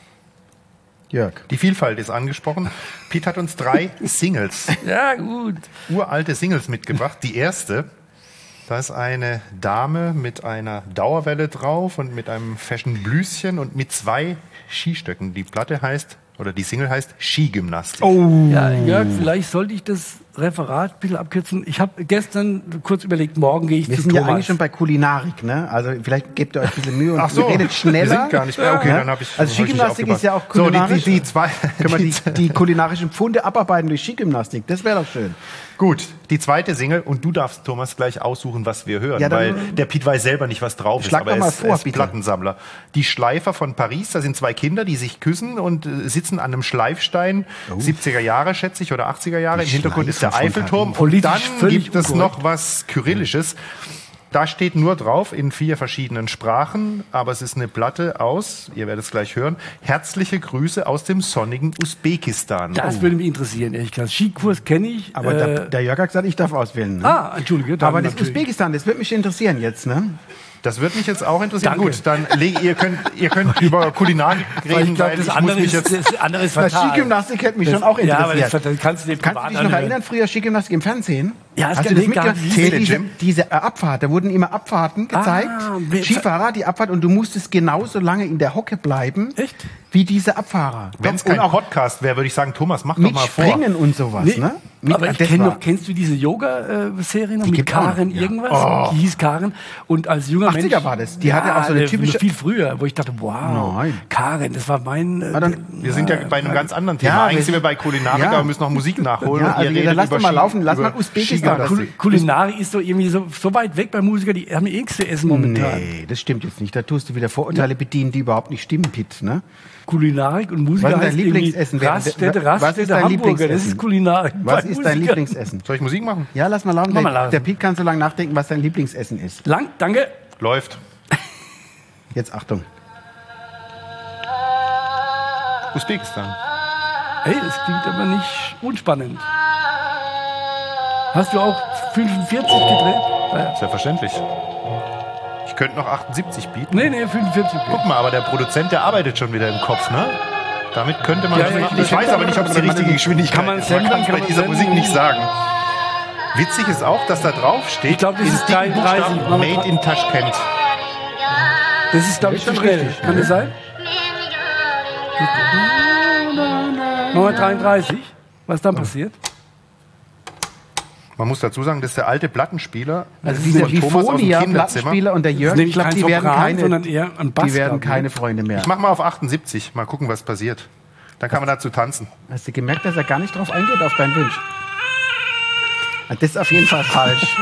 B: Jörg.
C: Die Vielfalt ist angesprochen. Pete hat uns drei Singles,
D: Ja, gut.
C: uralte Singles mitgebracht. Die erste, da ist eine Dame mit einer Dauerwelle drauf und mit einem Fashion-Blüschen und mit zwei Skistöcken. Die Platte heißt, oder die Single heißt Skigymnastik.
B: Oh.
D: Ja, Jörg, vielleicht sollte ich das Referat ein bisschen abkürzen. Ich habe gestern kurz überlegt, morgen gehe ich
B: Wir
D: zu
B: sind ja
D: Thomas.
B: eigentlich schon bei Kulinarik, ne? Also vielleicht gebt ihr euch ein bisschen Mühe und
C: Ach so,
B: ihr redet schneller.
C: wir sind gar nicht mehr. Okay,
B: Ja.
C: dann habe ich
B: Also
C: hab ich nicht
B: Skigymnastik ist ja auch
C: aufgepasst. So, die,
B: kulinarisch.
C: die, die zwei,
B: Können wir
C: die,
B: die, die kulinarischen Pfunde abarbeiten durch Skigymnastik? Das wäre doch schön.
C: Gut, die zweite Single und du darfst, Thomas, gleich aussuchen, was wir hören,
B: Ja, dann-
C: weil der Piet weiß selber nicht, was drauf ist,
B: Schlag
C: aber
B: doch
C: er
B: mal
C: ist,
B: vor,
C: er ist
B: bitte.
C: Plattensammler. Die Schleifer von Paris, da sind zwei Kinder, die sich küssen und äh, sitzen an einem Schleifstein, siebziger Jahre schätze ich oder achtziger Jahre.
B: Die
C: Im Hintergrund ist der
B: Schleifer von
C: Eiffelturm und
D: Politisch
C: dann
D: völlig
C: gibt es
D: unkorrekt.
C: noch was Kyrillisches. Da steht nur drauf in vier verschiedenen Sprachen, aber es ist eine Platte aus, ihr werdet es gleich hören, herzliche Grüße aus dem sonnigen Usbekistan.
D: Das würde mich interessieren, ehrlich gesagt. Skikurs kenne ich.
B: Aber
D: äh,
B: der, der Jörg hat gesagt, ich darf auswählen. Ne?
D: ah, entschuldige. dann
B: Aber das
D: natürlich.
B: Usbekistan, das würde mich interessieren jetzt, ne?
C: Das wird mich jetzt auch interessieren.
D: Danke.
C: Gut, dann leg, ihr könnt, ihr könnt über Kulinarik
D: Weil
C: reden,
D: ich glaube,
C: weil
D: das
C: ich muss
D: andere
C: mich
D: ist,
C: jetzt...
D: das andere ist
B: Na,
D: fatal.
B: Skigymnastik hätte mich
D: Das-
B: schon auch
D: Ja, aber
B: interessiert.
D: das, das kannst du dir
B: Kannst du
D: privat
B: dich noch
D: anhören.
B: erinnern, früher Skigymnastik im Fernsehen?
D: Ja, das
B: Hast
D: kann
B: du das
D: ich gar
B: mitgemacht?
D: nicht.
B: Diese,
C: Tele-Gym?
B: diese äh, Abfahrt, da wurden immer Abfahrten gezeigt.
D: Ah, wer-
B: Skifahrer, die Abfahrt, und du musstest genauso lange in der Hocke bleiben,
D: Echt?
B: wie diese Abfahrer.
C: Wenn es
B: Und
C: kein
B: auch
C: Podcast wäre, würde ich sagen, Thomas, mach doch
B: mit
C: mal vor.
B: Springen und sowas,
D: Nee,
B: ne? Mit,
D: aber ich
B: das
D: kenn
B: war-
D: noch, kennst du diese Yoga-Serie noch
B: Die
D: mit
B: gibt auch noch,
D: Karen
B: ja.
D: irgendwas?
B: Oh.
D: Die hieß Karen. Und als junger Mensch...
B: achtziger war das. Die hatte auch so eine
D: äh,
B: typische-
D: Viel früher, wo ich dachte, wow,
B: Nein.
D: Karen, das war mein... Äh,
B: Ah, dann-
C: Wir sind ja bei einem ganz anderen Thema.
B: Ja,
C: Eigentlich
B: wir-
C: sind wir bei Kulinarik,
B: Ja.
C: aber wir müssen noch Musik nachholen.
B: Ja,
C: und ihr
B: also
C: redet
B: dann lass
C: über
B: doch mal
C: Ski-
B: laufen, lass
C: über
B: mal Usbekistan.
C: Skigymnastik.
D: Kul Kulinarik ist doch irgendwie so, so weit weg bei Musikern, die haben nichts zu essen momentan.
B: Nee, das stimmt jetzt nicht. Da tust du wieder Vorurteile bedienen, die überhaupt nicht stimmen, Pitt, ne?
D: Kulinarik und Musiker
B: Was ist dein
D: heißt irgendwie
B: Lieblingsessen? Wer-
D: Raststätte,
B: was ist
D: Raststätte,
B: dein
D: Hamburger, das
B: Lieblingsessen?
D: ist Kulinarik.
B: Was
D: bei
B: ist dein
D: Musikern.
B: Lieblingsessen?
C: Soll ich Musik machen?
B: Ja, lass mal laufen.
D: Mach mal
B: Der,
D: laufen.
B: der Piet kann so lange nachdenken, was sein Lieblingsessen ist.
D: Lang, danke.
C: Läuft.
B: Jetzt Achtung.
C: Usbekistan.
D: Hey, das klingt aber nicht unspannend. Hast du auch fünfundvierzig gedreht? Ja.
C: Selbstverständlich. Ich könnte noch achtundsiebzig bieten.
D: Nee, nee, fünfundvierzig.
C: Guck mal, aber der Produzent, der arbeitet schon wieder im Kopf, ne? Damit könnte man
D: Ja,
C: das
D: ja,
C: machen.
D: ich-
C: Ich weiß aber nicht, ob es die richtige Geschwindigkeit
D: Kann man
C: ist. Man
D: senden,
C: kann es
D: kann
C: bei
D: man
C: dieser
D: senden.
C: Musik nicht sagen. Witzig ist auch, dass da drauf steht,
D: Ich glaub, das
C: in
D: ist
C: dicken
D: dreiunddreißig.
C: Buchstaben, Made in Taschkent.
D: Das ist, glaube ich, zu schnell. Kann das sein? neun dreiunddreißig. Was dann passiert?
C: Man muss dazu sagen, das ist der alte Plattenspieler.
B: Also dieser Vifonia-Plattenspieler und der Jörg, ich glaube, die werden keine,
D: sondern eher ein Bass,
B: die werden keine Freunde mehr.
C: Ich mach mal auf achtundsiebzig, mal gucken, was passiert. Dann kann man dazu tanzen.
B: Hast du gemerkt, dass er gar nicht drauf eingeht, auf deinen Wunsch? Das ist auf jeden Fall falsch.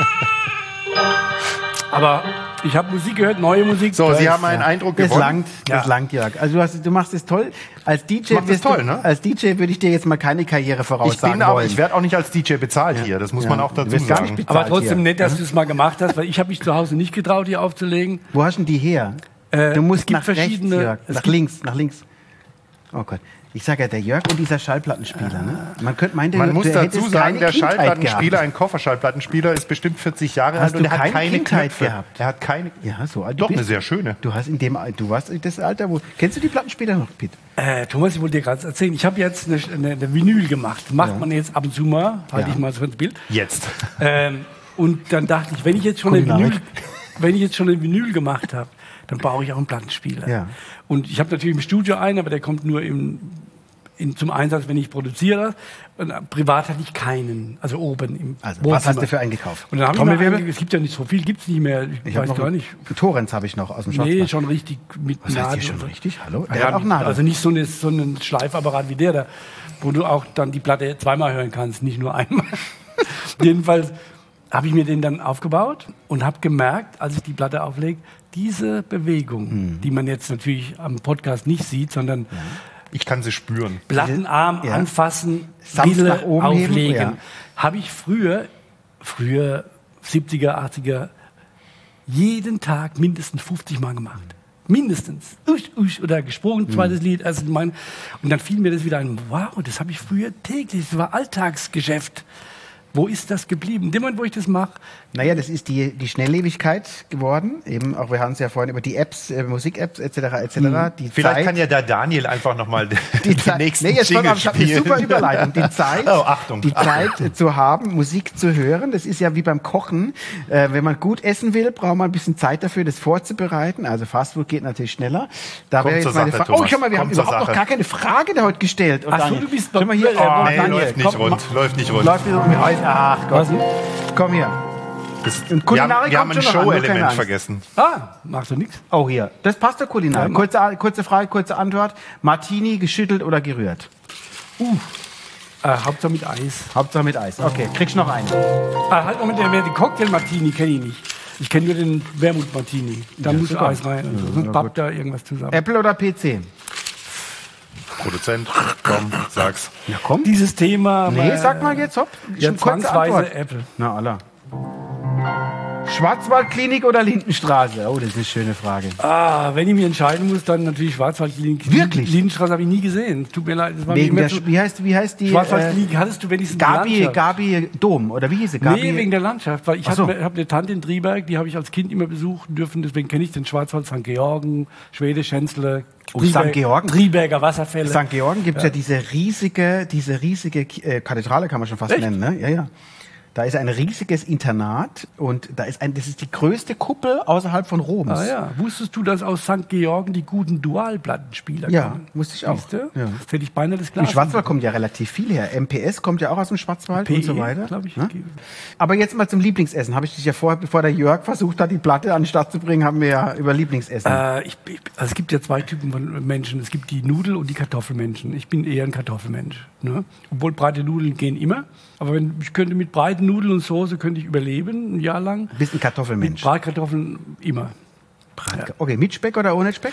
D: Aber ich habe Musik gehört, neue Musik.
C: So, Sie haben einen Eindruck
B: Das
C: gewonnen.
B: langt, das
D: Ja.
B: langt, Jörg. Also du, hast, du machst es toll. Als D J,
C: mach das
B: wirst
C: toll,
B: du,
C: ne?
B: als D J würde ich dir jetzt mal keine Karriere
C: Ich
B: voraussagen
C: bin auch,
B: wollen.
C: ich werde auch nicht als D J bezahlt hier, das muss
B: Ja.
C: man auch
B: Du
C: dazu
B: wirst gar nicht
C: sagen.
B: bezahlt
D: Aber trotzdem
B: hier.
D: nett, dass du es mal gemacht hast, weil ich habe mich zu Hause nicht getraut, die aufzulegen.
B: Wo hast du denn die her?
D: Äh,
B: Du musst
D: es gibt
B: nach rechts,
D: verschiedene-
B: Jörg.
D: es
B: Nach
D: gibt-
B: links, nach links. Oh Gott. Ich sage ja, der Jörg und dieser Schallplattenspieler. Ne? Man könnte meinen, der,
C: Man muss
B: der
C: dazu
B: hättest
C: sagen,
B: keine
C: der
B: Kindheit
C: Schallplattenspieler,
B: gehabt.
C: ein Kofferschallplattenspieler, ist bestimmt vierzig Jahre
B: Hast
C: alt und
B: du
C: er hat
B: keine
C: keine
B: Kindheit
C: Knöpfe.
B: gehabt?
C: Er hat keine.
B: Ja, so alt.
C: Doch,
B: du
C: eine
B: bist.
C: sehr schöne.
B: Du hast in dem, du warst das Alter, wo. Kennst du die Plattenspieler noch, Pitt?
D: Äh, Thomas, ich wollte dir gerade erzählen, ich habe jetzt eine, eine, eine Vinyl gemacht. Macht
B: Ja.
D: man jetzt ab und zu mal, halte
B: Ja.
D: ich mal so ins Bild.
C: Jetzt.
D: Ähm, und dann dachte ich, wenn ich jetzt schon eine
B: Kulinarik.
D: Vinyl, wenn ich jetzt schon eine Vinyl gemacht habe, dann brauche ich auch einen Plattenspieler.
B: Ja.
D: Und ich habe natürlich im Studio einen, aber der kommt nur im, in, zum Einsatz, wenn ich produziere. Und äh, privat hatte ich keinen, also oben im
B: Also,
D: Wohnzimmer.
B: was hast du für einen gekauft?
D: Und dann habe ich mir
B: Trommelwirbel?
D: einen, es gibt ja nicht so viel, gibt es nicht mehr. Ich,
B: Ich habe
D: weiß
B: noch
D: gar
B: einen-
D: nicht.
B: Torrens habe ich noch aus dem
D: Nee,
B: Schwarzwald.
D: schon richtig mit
B: Was heißt
D: Nadel
B: hier schon
D: und so.
B: richtig? Hallo? Der
D: Ja,
B: hat auch Nadel.
D: also nicht so, eine, so einen Schleifapparat wie der da, wo du auch dann die Platte zweimal hören kannst, nicht nur einmal. Jedenfalls habe ich mir den dann aufgebaut und habe gemerkt, als ich die Platte auflege, diese Bewegung,
B: Hm.
D: die man jetzt natürlich am Podcast nicht sieht, sondern
C: Ich kann sie spüren.
D: Plattenarm
B: Ja.
D: anfassen,
B: Sanft
D: Brille
B: nach oben heben,
D: auflegen,
B: ja.
D: habe ich früher, früher siebziger, achtziger, jeden Tag mindestens fünfzig Mal gemacht. Mindestens. Usch, usch, oder gesprungen,
B: Hm.
D: zweites Lied. Also mein, und dann fiel mir das wieder ein, wow, das habe ich früher täglich, das war Alltagsgeschäft. Wo ist das geblieben? In dem Moment, wo ich das mache,
B: Naja, das ist die, die Schnelllebigkeit geworden. Eben auch, wir haben es ja vorhin über die Apps, äh, Musik-Apps et cetera et cetera. Die
C: Vielleicht
B: Zeit,
C: kann ja der Daniel einfach nochmal die,
B: die Zeit,
C: nächsten
B: nee, jetzt schon,
C: Jingle
B: ich habe eine
C: spielen.
B: super Überleitung. Die Zeit,
C: Oh, Achtung.
B: die Zeit äh, zu haben, Musik zu hören, das ist ja wie beim Kochen. Äh, wenn man gut essen will, braucht man ein bisschen Zeit dafür, das vorzubereiten. Also Fastfood geht natürlich schneller. Da
C: Kommt
B: wäre
C: zur
B: jetzt meine
C: Sache,
B: Frage. Oh,
C: Thomas.
B: schau mal, wir
C: Kommt
B: haben
C: zur
B: überhaupt noch
C: Sache.
B: gar keine Frage da heute gestellt. Oh,
D: Ach so,
B: Daniel,
D: du bist
B: schau mal hier.
D: bei-
B: Oh,
C: Nee,
B: Daniel,
C: läuft nicht
B: komm,
C: rund.
B: ma-
C: Läuft nicht rund.
B: Läuft nicht rund. Ach Gott. Komm hier.
C: Das,
B: Und
C: wir haben,
B: Kulinarik
C: wir haben
B: kommt
C: ein
B: schon noch an, nur keine
C: Show-Element
B: Angst.
C: vergessen.
D: ah, machst du nichts.
B: Oh, hier. Das passt der Kulinarik. Kurze, kurze Frage, kurze Antwort. Martini geschüttelt oder gerührt?
D: Äh, Hauptsache mit Eis.
B: Hauptsache mit Eis. Okay, kriegst noch einen.
D: Ah, halt noch mit der, den Cocktail-Martini kenne ich nicht. Ich kenne nur den Wermut-Martini. Da muss
B: super.
D: Eis rein. Also, sonst babbt da irgendwas zusammen.
B: Apple oder P C?
C: Produzent, komm, sag's.
B: Ja, komm.
D: Dieses Thema.
B: Nee,
D: äh,
B: sag mal jetzt, hopp.
D: Ja,
B: Schon kurze
D: zwangsweise
B: Antwort.
D: Apple.
B: Na, Allah. Schwarzwaldklinik oder Lindenstraße? Oh, das ist eine schöne Frage.
D: Ah, wenn ich mich entscheiden muss, dann natürlich Schwarzwaldklinik.
B: Wirklich?
D: Lindenstraße habe ich nie gesehen. Tut mir leid. Das war
B: Wegen
D: mir
B: der,
D: immer zu-
B: wie heißt, wie heißt die? Äh,
D: Schwarzwaldklinik hattest du wenigstens eine
B: Gabi,
D: Landschaft.
B: Gabi Dom, oder wie hieß sie? Gabi?
D: Nee, wegen der Landschaft. Weil ich
B: Ach so.
D: habe hab eine Tante in Triberg, die habe ich als Kind immer besuchen dürfen. Deswegen kenne ich den Schwarzwald, Sankt Georgen, Schwede, Schänzle,
B: Oh, Sankt Georgen?
D: Triberger Wasserfälle.
B: Sankt Georgen gibt es ja. diese riesige, diese riesige äh, Kathedrale, kann man schon fast
D: Echt?
B: nennen, ne? Ja, ja. Da ist ein riesiges Internat und da ist ein, das ist die größte Kuppel außerhalb von Roms.
D: Ah ja, wusstest du, dass aus Sankt Georgen die guten Dualplattenspieler
B: Ja,
D: kommen?
B: wusste ich auch.
D: Siehste?
B: Ja.
D: Das hätte ich beinahe das
B: Im
D: Glas.
B: Schwarzwald kommt ja relativ viel her. M P S kommt ja auch aus dem Schwarzwald
D: P E,
B: und so weiter.
D: glaub ich.
B: Ne? Aber jetzt mal zum Lieblingsessen. Habe ich dich ja vorher, bevor der Jörg versucht hat, die Platte an den Start zu bringen, haben wir ja über Lieblingsessen.
D: Äh, ich, ich, also es gibt ja zwei Typen von Menschen. Es gibt die Nudel- und die Kartoffelmenschen. Ich bin eher ein Kartoffelmensch. Ne? Obwohl breite Nudeln gehen immer. Aber wenn, ich könnte mit breiten Nudeln und Soße könnte ich überleben, ein Jahr lang.
B: Bist ein
D: Mit
B: Kartoffelmensch.
D: Bratkartoffeln immer.
B: Okay, mit Speck oder ohne Speck?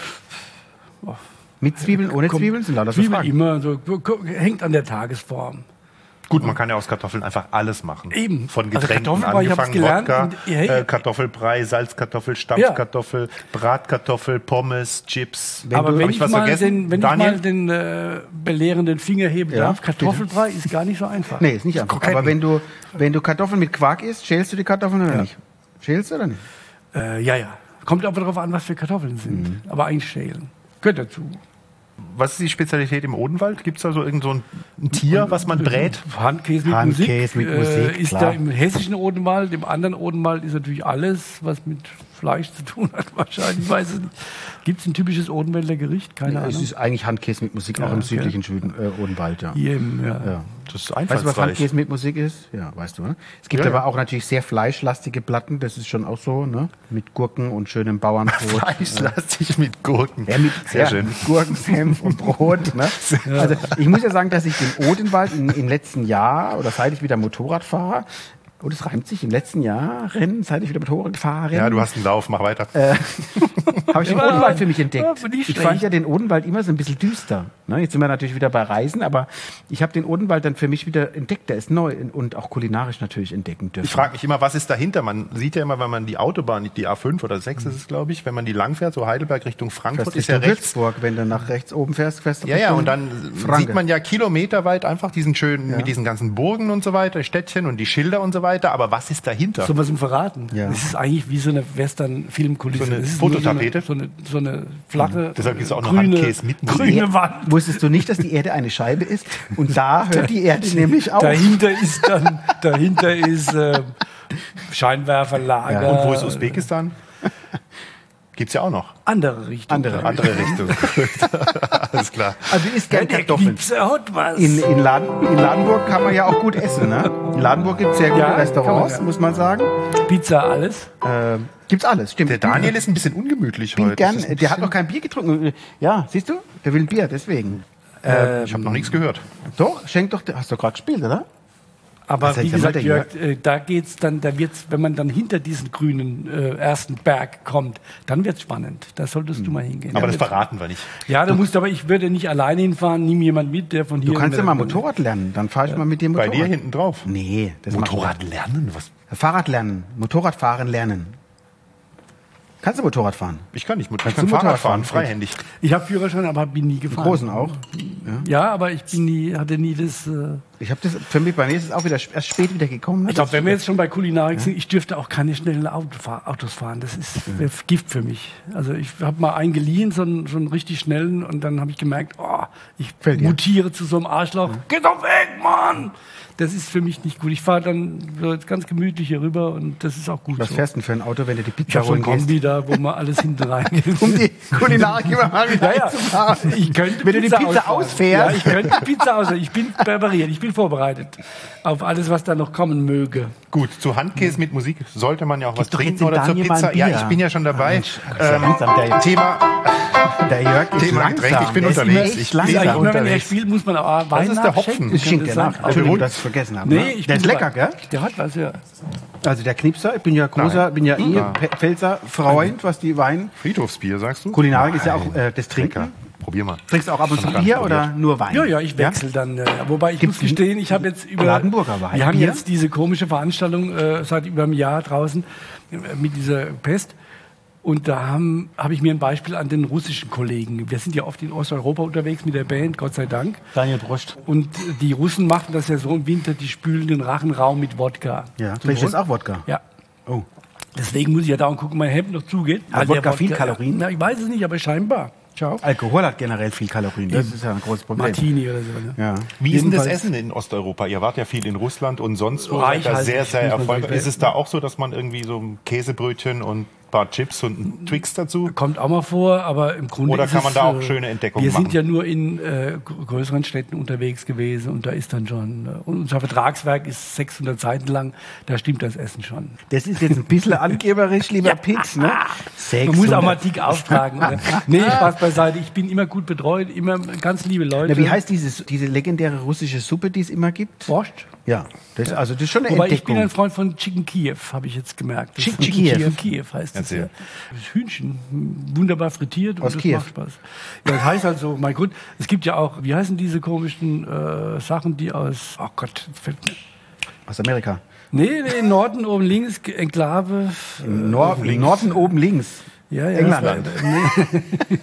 B: Mit Zwiebeln, ohne
D: Komm,
B: Zwiebeln? Sind lauter so
D: Zwiebeln
B: Fragen.
D: immer. So, hängt an der Tagesform.
C: Gut, man kann ja aus Kartoffeln einfach alles machen.
D: Eben.
C: Von
D: Also
C: Getränken
D: Kartoffelbrei, ich hab's
C: angefangen,
D: gelernt
C: Wodka,
D: und, hey,
C: äh, Kartoffelbrei, Salzkartoffel, Stampfkartoffel, Bratkartoffel, Pommes, Chips.
D: Aber
C: Hab
D: wenn
C: ich
D: ich,
C: was
D: mal
C: vergessen?
D: den, wenn ich
C: Daniel?
D: mal den äh, belehrenden Finger heben
B: Ja,
D: darf, Kartoffelbrei ist gar nicht so einfach.
B: Nee, ist nicht einfach.
D: Kroketten.
B: Aber wenn du, wenn du Kartoffeln mit Quark isst, schälst du die Kartoffeln oder
D: Ja.
B: nicht? Schälst du oder nicht?
D: Äh, ja, ja. Kommt aber darauf an, was für Kartoffeln sind.
B: Mhm.
D: Aber eigentlich schälen. Gehört dazu.
C: Was ist die Spezialität im Odenwald? Gibt es da so irgend so ein, ein Tier, was man brät?
D: Handkäse mit
B: Handkäse
D: Musik.
B: mit Musik,
D: äh, ist
B: klar.
D: da im hessischen Odenwald, im anderen Odenwald ist natürlich alles, was mit Fleisch zu tun hat, wahrscheinlich. Ich weiß es nicht. Gibt es ein typisches Odenwälder Gericht? Keine
B: Es
D: Ahnung.
B: ist eigentlich Handkäse mit Musik, auch
D: Ja,
B: im
D: okay.
B: südlichen Schweden, äh, Odenwald, ja.
D: Hier im, ja.
B: ja.
C: Das ist
B: Weißt du, was
C: einfallsreich.
B: Handkäse mit Musik ist? Ja, weißt du, ne? Es gibt
C: Ja,
B: aber
C: ja.
B: auch natürlich sehr fleischlastige Platten, das ist schon auch so, ne? Mit Gurken und schönem Bauernbrot.
C: Fleischlastig mit Gurken.
B: Ja, mit,
C: Sehr
B: ja,
C: schön.
B: mit Gurken, Senf und Brot. Ne? Also ich muss ja sagen, dass ich den Odenwald im, im letzten Jahr oder seit ich wieder Motorrad fahre, oh, das reimt sich, im letzten Jahr Rennen, seit ich wieder Motorrad fahre,
C: Ja, du hast einen Lauf, mach weiter.
B: habe ich den
D: Ja,
B: Odenwald für mich entdeckt.
D: ja, finde ich
B: ich
D: schlecht.
B: fand ja den Odenwald immer so ein bisschen düster. Ne? Jetzt sind wir natürlich wieder bei Reisen, aber ich habe den Odenwald dann für mich wieder entdeckt. Der ist neu und auch kulinarisch natürlich entdecken dürfen.
C: Ich frage mich immer, was ist dahinter? Man sieht ja immer, wenn man die Autobahn, die A fünf oder sechs ist es, glaube ich, wenn man die langfährt, so Heidelberg Richtung Frankfurt,
B: Fährst
C: ist ja
B: Richtung
C: rechts.
B: Würzburg, wenn du nach rechts oben fährst, fährst du
C: Ja, ja,
B: Richtung
C: und dann
B: Franke.
C: sieht man ja kilometerweit einfach diesen schönen, mit diesen ganzen Burgen und so weiter, Städtchen und die Schilder und so weiter. Aber was ist dahinter?
D: Soll man es ihm verraten?
B: Ja.
D: Das ist eigentlich wie so eine Western-Filmkulisse.
C: So eine
D: Das ist nur
C: Fototapete?
D: So eine, so eine, so eine flache,
C: Deshalb gibt's auch noch
D: grüne,
C: Handkäse mit Musik.
D: grüne Wand.
B: Wusstest du nicht, dass die Erde eine Scheibe ist? Und da hört die Erde nämlich auf.
D: Dahinter ist dann, dahinter ist äh, Scheinwerferlager.
B: Ja.
C: Und wo ist Usbekistan? Gibt's ja auch noch.
D: Andere Richtung.
B: Andere.
C: Andere Richtung. Alles klar.
B: Also isst gern
D: Der
B: Kartoffeln.
D: Knipse hat was.
B: In, in, Laden, in Ladenburg kann man ja auch gut essen. Ne? In Ladenburg gibt es sehr gute
D: Ja,
B: Restaurants,
D: kann man, ja.
B: muss man sagen.
D: Pizza, alles.
B: Äh, gibt's alles, stimmt.
C: Der Daniel ist ein bisschen ungemütlich
B: bin
C: heute.
B: gern,
C: Das ist ein
B: der hat
C: bisschen-
B: noch kein Bier getrunken. Ja, siehst du? Der will ein Bier, deswegen.
C: Äh, ich habe noch nichts gehört.
B: Doch, schenk doch. Hast du gerade gespielt, oder?
D: Aber
B: Das heißt
D: wie
B: ja
D: gesagt,
B: mal, der
D: Jörg, äh, da geht's dann, da wird's, wenn man dann hinter diesen grünen äh, ersten Berg kommt, dann wird's spannend. Da solltest du mal hingehen.
C: Aber
D: Ja,
C: das
D: wird's-
C: verraten wir nicht.
D: Ja, da musst du, aber ich würde nicht alleine hinfahren, nimm jemand mit, der von hier.
B: Du kannst ja mal
D: Motorrad.
B: Motorrad lernen. Dann fahre ich mal mit dir
C: Bei
B: Motorrad.
C: dir hinten drauf.
B: Nee, das macht
C: Motorrad lernen? Was?
B: man. Fahrrad lernen. Motorradfahren lernen. Kannst du Motorrad fahren?
C: Ich kann nicht. Ich
B: Kannst
C: kann
B: du
C: Fahrrad
B: Motorrad
C: fahren,
B: fahren?
C: freihändig.
D: Ich habe Führerschein, aber bin nie gefahren.
B: Großen auch.
D: Ja, aber ich bin nie, hatte nie das. Äh,
B: Ich habe das, für mich, bei mir ist es auch wieder sp- erst spät wieder gekommen. Ne?
D: ich glaube, wenn wir jetzt schon bei Kulinarik sind, ich dürfte auch keine schnellen Autofahr Autos fahren. Das ist wär Gift für mich. Also ich habe mal einen geliehen, so einen, so einen richtig schnellen, und dann habe ich gemerkt, oh, ich
B: Fällt dir.
D: mutiere zu so einem Arschloch. Geh doch weg, Mann! Das ist für mich nicht gut. Ich fahre dann so jetzt ganz gemütlich hier rüber und das ist auch gut
B: Was
D: so.
B: fährst du denn für ein Auto, wenn du die
D: Ich
B: Pizza
D: habe so ein
B: holen gehst?
D: Kombi da, wo man alles hinten reingeht.
B: Um die Kulinarik immer mal wieder
D: Ja, ja.
B: einzufahren.
D: Ich könnte
B: Wenn du die Pizza
D: ausfahren.
B: ausfährst.
D: Ja, ich könnte die Pizza ausfahren. Ich bin präpariert, ich bin vorbereitet auf alles, was da noch kommen möge.
C: Gut, zu Handkäse mit Musik sollte man ja auch was
B: doch
C: trinken
B: jetzt dem
C: oder zur
B: Daniel mal
C: Pizza.
B: ein
C: Ja,
B: Bier.
C: ich bin ja schon dabei.
B: Mensch, das ist ja
C: ähm,
B: langsam, der-
C: Thema,
B: Der Jörg ist
C: Thema
B: langsam.
C: Getränk. Ich bin
B: Der ist
C: unterwegs.
B: immer
C: Ich
B: echt
C: bin
D: Ja,
B: langsam.
C: ja
D: immer, wenn er
C: unterwegs.
D: spielt, muss man auch Wein
C: ist der Hopfen.
B: Ich schenke
D: das
B: dir nach.
D: sein?
B: Entschuldigung, dass ich es vergessen habe.
D: Nee,
B: ne?
D: ich
B: Der
D: bin
B: ist lecker,
D: dabei.
B: gell?
D: Der hat was, ja.
B: Also der Knipser, ich bin ja großer,
C: Nein.
B: bin ja eh
C: Ja.
B: Pe- Pfälzer Freund, was die Wein.
C: Friedhofsbier, sagst du?
B: Kulinarik ist ja auch
C: Nein.
B: äh, das Trinken.
C: Lecker. Probier mal.
B: Trinkst du auch ab und zu
C: Schon ganz
B: Bier
C: probiert.
B: oder nur Wein?
D: Ja, ja, ich wechsle dann. Äh, wobei ich
B: Gibt's
D: muss gestehen, ich habe jetzt über
B: Ladenburger Wein?
D: wir haben
B: Bier?
D: jetzt diese komische Veranstaltung äh, seit über einem Jahr draußen äh, mit dieser Pest. Und da habe hab ich mir ein Beispiel an den russischen Kollegen. Wir sind ja oft in Osteuropa unterwegs mit der Band, Gott sei Dank.
B: Daniel Brust.
D: Und äh, die Russen machen das ja so im Winter, die spülen den Rachenraum mit Wodka.
B: Ja,
D: Zum
B: trinkst du jetzt
D: Wohl.
B: auch Wodka?
D: Ja.
B: Oh.
D: Deswegen muss ich ja dauernd gucken, mein Hemd noch zugeht.
B: Hat
D: Weil der
B: Wodka viel Kalorien?
D: Ja, ich weiß es nicht, aber scheinbar. Ciao.
B: Alkohol hat generell viel Kalorien. Das ist ja ein großes Problem.
D: Martini oder so. Ne?
B: Ja.
C: Wie ist denn das
D: Jedenfalls-
C: Essen in Osteuropa? Ihr wart ja viel in Russland und sonst wo.
D: Reichhaltig,
C: Seid da sehr, sehr
D: muss man
C: erfolgreich.
D: sagen.
C: Ist es da auch so, dass man irgendwie so ein Käsebrötchen und ein paar Chips und ein Twix dazu?
D: Kommt auch mal vor, aber im Grunde
C: Oder
D: ist
C: kann
D: es,
C: man da auch
D: äh,
C: schöne Entdeckungen
D: Wir sind
C: machen?
D: ja nur in äh, gr- größeren Städten unterwegs gewesen und da ist dann schon, äh, und unser Vertragswerk ist sechshundert Seiten lang, da stimmt das Essen schon.
B: Das ist jetzt ein bisschen angeberisch, lieber Pitt. Ne?
D: Man muss auch mal
B: sechshundert.
D: dick auftragen. Oder? Nee, Spaß beiseite, ich bin immer gut betreut, immer ganz liebe Leute.
B: Na, wie heißt dieses, diese legendäre russische Suppe, die es immer gibt?
D: Borscht?
B: Ja, das, also das ist schon eine
D: Wobei ich bin
B: Entdeckung.
D: ein Freund von Chicken Kiew, habe ich jetzt gemerkt. Das
B: Chicken
D: ist
B: Kiew.
D: Chicken Kiew heißt das.
C: Erzähl.
D: Ja. Das Hühnchen, wunderbar frittiert und
B: Aus
D: das
B: Kiew.
D: macht Spaß. Ja, das heißt also, mein Gott, es gibt ja auch, wie heißen diese komischen äh, Sachen, die aus, oh Gott, jetzt fällt mir.
B: Aus Amerika.
D: Nee, nee, im Norden oben links, Enklave.
B: Im Nor im Norden oben links.
D: Ja, ja.
B: England.
D: Nee.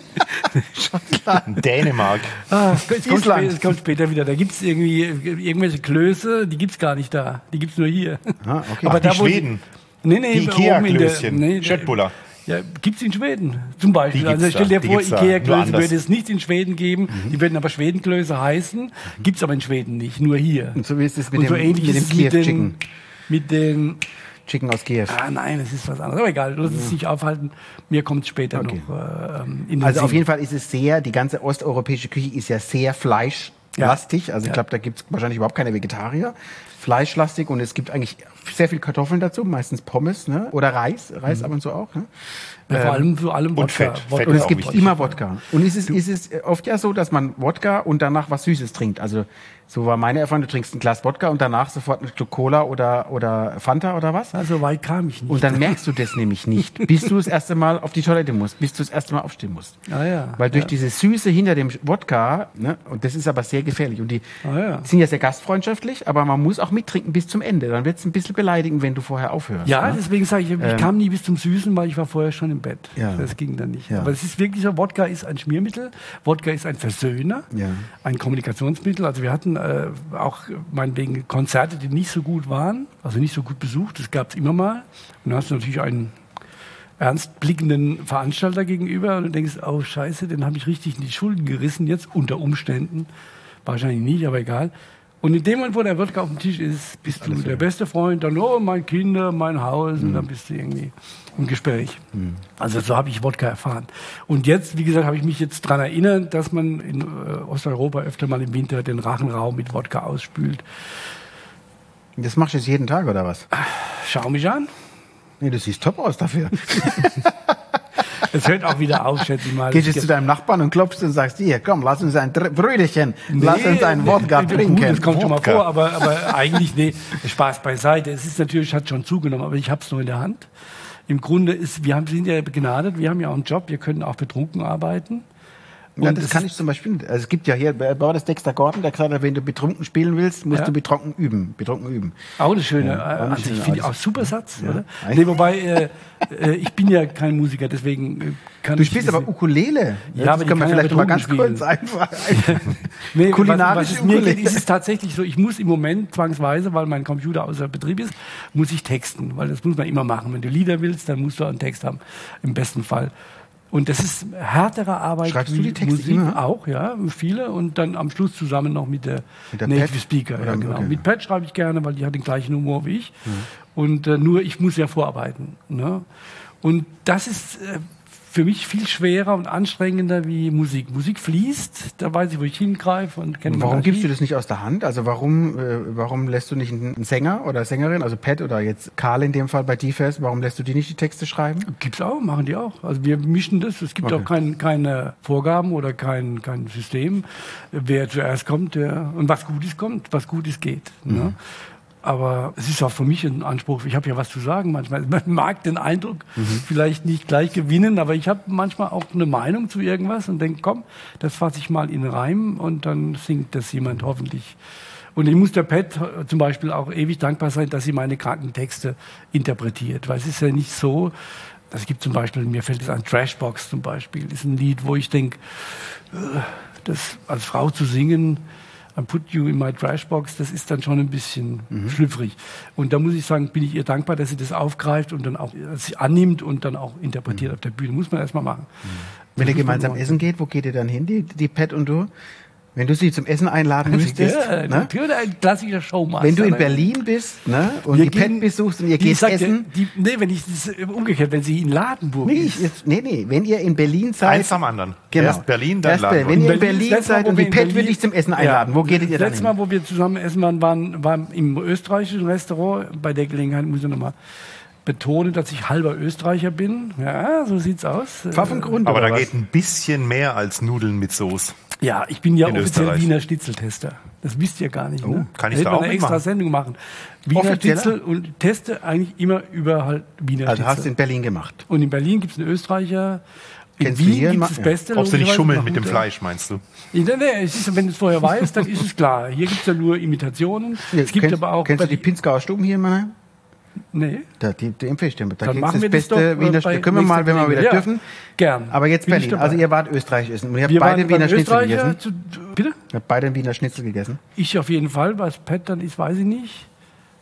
C: Dänemark.
D: Ah, es, kommt
B: Island.
D: später, es kommt später wieder. Da gibt es irgendwie irgendwelche Klöße, die gibt es gar nicht da. Die gibt es nur hier.
B: Ah, okay.
D: Aber
C: Ach, die
D: da, wo sie-
C: Schweden.
D: Nee, nee,
C: Die
D: oben in der-
C: Ikea-Klößchen.
D: nee,
C: Schöttbuller.
D: Ja, gibt es in Schweden zum Beispiel.
C: Die gibt's
D: Also stell dir
C: da,
D: vor,
C: die gibt's da,
D: Ikea-Klöße
C: nur anders.
D: würde es nicht in Schweden geben.
B: Mhm.
D: Die würden aber Schwedenklöße heißen. Gibt es aber in Schweden nicht, nur hier.
B: Und so wie ist es mit
D: Und so
B: dem,
D: ähnlich
B: mit
D: ist
B: dem
D: es mit
B: Kiew
D: den,
B: Chicken.
D: mit den...
B: Chicken aus Kiew.
D: Ah nein, das ist was anderes. Aber egal, lass uns nicht aufhalten. Mir kommt es später
B: Okay.
D: noch äh, ähm, in den
B: Also auf
D: Sinn.
B: jeden Fall ist es sehr, die ganze osteuropäische Küche ist ja sehr fleischlastig. Also ich
D: Ja.
B: glaube, da gibt es wahrscheinlich überhaupt keine Vegetarier. Fleischlastig und es gibt eigentlich sehr viel Kartoffeln dazu, meistens Pommes, ne? Oder Reis, Reis ab und zu auch. Ne?
D: Ja, vor allem, vor allem Wodka.
C: Fett.
D: Wodka.
C: Fett
B: Und
C: ist
B: es
C: auch
B: gibt
C: wichtig.
B: immer Wodka. Und ist es, ist es oft ja so, dass man Wodka und danach was Süßes trinkt. Also so war meine Erfahrung, du trinkst ein Glas Wodka und danach sofort ein Stück Cola oder, oder Fanta oder was.
D: Also weit kam ich nicht.
B: Und dann merkst du das nämlich nicht, bis du das erste Mal auf die Toilette musst, bis du das erste Mal aufstehen musst.
D: Ah, ja.
B: Weil durch
D: Ja.
B: diese Süße hinter dem Wodka, ne, und das ist aber sehr gefährlich. Und die
D: Ah, ja.
B: sind ja sehr gastfreundschaftlich, aber man muss auch mittrinken bis zum Ende. Dann wird es ein bisschen beleidigend, wenn du vorher aufhörst.
D: Ja,
B: ne?
D: deswegen sage ich, ich
B: Ähm,
D: kam nie bis zum Süßen, weil ich war vorher schon im Bett.
B: Ja.
D: Das ging dann nicht.
B: Ja.
D: Aber es ist wirklich so, Wodka ist ein Schmiermittel, Wodka ist ein Versöhner,
B: Ja.
D: ein Kommunikationsmittel. Also wir hatten äh, auch meinetwegen Konzerte, die nicht so gut waren, also nicht so gut besucht, das gab es immer mal. Und dann hast du natürlich einen ernst blickenden Veranstalter gegenüber und du denkst, oh scheiße, den habe ich richtig in die Schulden gerissen jetzt, unter Umständen. Wahrscheinlich nicht, aber egal. Und in dem Moment, wo der Wodka auf dem Tisch ist, bist du der beste Freund, dann, oh, mein Kinder, mein Haus, und dann bist du irgendwie im Gespräch. Also so habe ich Wodka erfahren. Und jetzt, wie gesagt, habe ich mich jetzt daran erinnert, dass man in äh, Osteuropa öfter mal im Winter den Rachenraum mit Wodka ausspült.
B: Das machst du jetzt jeden Tag, oder was?
D: Schau mich an.
B: Nee, du siehst top aus dafür.
D: Es hört auch wieder auf, schätze ich mal.
B: Gehst jetzt zu deinem Nachbarn und klopfst und sagst, hier, komm, lass uns ein Dr- Brüderchen, lass
D: Nee,
B: uns einen Wodka
D: nee,
B: trinken.
D: Gut, das kommt schon mal
C: Wodka.
D: vor, aber, aber eigentlich, nee, Spaß beiseite. Es ist natürlich, hat schon zugenommen, aber ich habe es nur in der Hand. Im Grunde ist, wir haben, sind ja begnadet, wir haben ja auch einen Job, wir können auch betrunken arbeiten.
B: Ja,
D: Und
B: das
D: es
B: kann
D: ist-
B: ich zum Beispiel nicht. Also es gibt ja hier, wer war das Dexter Gordon, der gesagt hat, wenn du betrunken spielen willst, musst
D: Ja.
B: du betrunken üben. Betrunken üben.
D: Auch eine schöne,
B: Ja, auch eine
D: äh, an
B: schöne
D: sich finde ich
B: Art.
D: auch super Satz, oder?
B: Eigentlich-
D: Nee, wobei, äh, äh, ich bin ja kein Musiker, deswegen äh, kann
B: Du
D: ich...
B: spielst
D: diese-
B: aber Ukulele.
D: Ja,
B: das
D: aber die
B: können wir
D: kann ja
B: vielleicht noch mal ganz
D: betrunken
B: kurz
D: spielen.
B: einfach.
D: Nee,
B: Kulinarisch
D: was, was es mir
B: Ukulele.
D: geht, ist es tatsächlich so, ich muss im Moment zwangsweise, weil mein Computer außer Betrieb ist, muss ich texten, weil das muss man immer machen. Wenn du Lieder willst, dann musst du einen Text haben, im besten Fall. Und das ist härtere Arbeit
B: Schreibst
D: wie
B: du die Texte
D: Musik
B: immer?
D: auch, ja, viele und dann am Schluss zusammen noch mit der,
B: Mit der
D: Native
B: Pat?
D: Speaker,
B: Oder-
D: ja, genau.
B: okay.
D: Mit Pat schreibe ich gerne, weil die hat den gleichen Humor wie ich. Und äh, nur ich muss ja vorarbeiten. Ne? Und das ist äh, für mich viel schwerer und anstrengender wie Musik. Musik fließt, da weiß ich, wo ich hingreife und kenne
B: Warum
D: mein
B: gibst du
D: Archiv.
B: das nicht aus der Hand? Also warum, äh, warum lässt du nicht einen Sänger oder Sängerin, also Pat oder jetzt Karl in dem Fall bei D-Fest, warum lässt du die nicht die Texte schreiben?
D: Gibt's auch, machen die auch. Also wir mischen das. Es gibt
B: Okay.
D: auch kein, keine Vorgaben oder kein, kein System. Wer zuerst kommt, der und was gut ist, kommt, was gut ist, geht. Ne? Aber es ist auch für mich ein Anspruch. Ich habe ja was zu sagen manchmal. Man mag den Eindruck vielleicht nicht gleich gewinnen, aber ich habe manchmal auch eine Meinung zu irgendwas und denke, komm, das fasse ich mal in Reim und dann singt das jemand hoffentlich. Und ich muss der Pat zum Beispiel auch ewig dankbar sein, dass sie meine kranken Texte interpretiert. Weil es ist ja nicht so, es gibt zum Beispiel, mir fällt es an, Trashbox zum Beispiel, ist ein Lied, wo ich denke, das als Frau zu singen, I put you in my Trashbox, das ist dann schon ein bisschen schlüpfrig. Und da muss ich sagen, bin ich ihr dankbar, dass sie das aufgreift und dann auch äh, sie annimmt und dann auch interpretiert auf der Bühne. Muss man erstmal machen.
B: Wenn
D: Das
B: ihr
D: muss man
B: gemeinsam
D: machen.
B: essen geht, wo geht ihr dann hin, die, die Pat und du? Wenn du sie zum Essen einladen müsstest,
D: Ja,
B: ne?
D: natürlich ein klassischer Showmaster.
B: Wenn du in
D: ne?
B: Berlin bist, ne? Und
D: Wir
B: die Pat
D: gehen-
B: besuchst und ihr
D: Die
B: geht
D: sagt,
B: essen.
D: Die, nee, wenn ich das äh, umgekehrt, wenn sie in Ladenburg
B: Nee,
D: ist.
B: ich, jetzt, nee, nee, wenn ihr in Berlin seid.
C: Eins am anderen.
B: Genau.
C: Erst Berlin, dann
B: Erst
C: Ladenburg.
B: Wenn ihr in
D: Berlin-
B: Berlin
D: das letzte Mal,
B: seid
D: wo
B: und
D: wir
B: die
D: in
B: Pat
D: Berlin-
B: will dich zum Essen einladen,
D: Ja.
B: wo geht ihr
D: Das
B: dann
D: letzte Mal,
B: hin?
D: wo wir zusammen essen waren, waren, waren im österreichischen Restaurant. Bei der Gelegenheit muss ich nochmal betonen, dass ich halber Österreicher bin. Ja, so sieht's aus.
B: Pfaffengrund
C: Aber
B: oder
C: da
B: was?
C: geht ein bisschen mehr als Nudeln mit Soße.
D: Ja, ich bin ja
C: In
D: offiziell
C: Österreich.
D: Wiener Schnitzeltester. Das wisst ihr gar nicht. Ne?
C: kann ich
D: hätte
C: da
D: man
C: auch
D: eine extra
C: mitmachen?
D: Sendung machen. Wiener
B: Offizieller?
D: Schnitzel und teste eigentlich immer über halt Wiener
B: Also hast du
D: Schnitzel.
B: in Berlin gemacht.
D: Und in Berlin gibt es einen Österreicher. In
B: Kennst du
D: Wien
B: hier?
D: gibt es das
B: Ja.
D: Beste.
C: Ob sie nicht
D: logischerweise,
C: schummeln
D: nach
C: mit dem
D: guter-
C: Fleisch, meinst du?
D: Ja, nee, es ist, wenn du es vorher weißt, dann ist es klar. Hier gibt es ja nur Imitationen. es gibt
B: kennst,
D: aber auch.
B: kennst du
D: bei-
B: die Pinzgauer Stuben hier in Mannheim?
D: Nee.
B: Da, die, die empfehle ich dir. Da
D: Dann
B: gibt's
D: machen wir
B: das
D: das
B: beste
D: doch, äh,
B: Wiener
D: bei
B: Schnitzel. Können wir mal,
D: nächster
B: wenn wir wieder
D: Gelegenheit. Ja,
B: dürfen.
D: Gern.
B: Aber jetzt
D: Bin ich
B: Berlin.
D: dabei.
B: Also ihr wart Österreich essen. Und ihr habt
D: Wir
B: beide
D: waren
B: Wiener
D: beim
B: Schnitzel
D: Österreicher
B: gegessen.
D: Zu, bitte?
B: Ihr habt beide einen Wiener Schnitzel gegessen.
D: Ich auf jeden Fall. Was Pat dann ist, weiß ich nicht.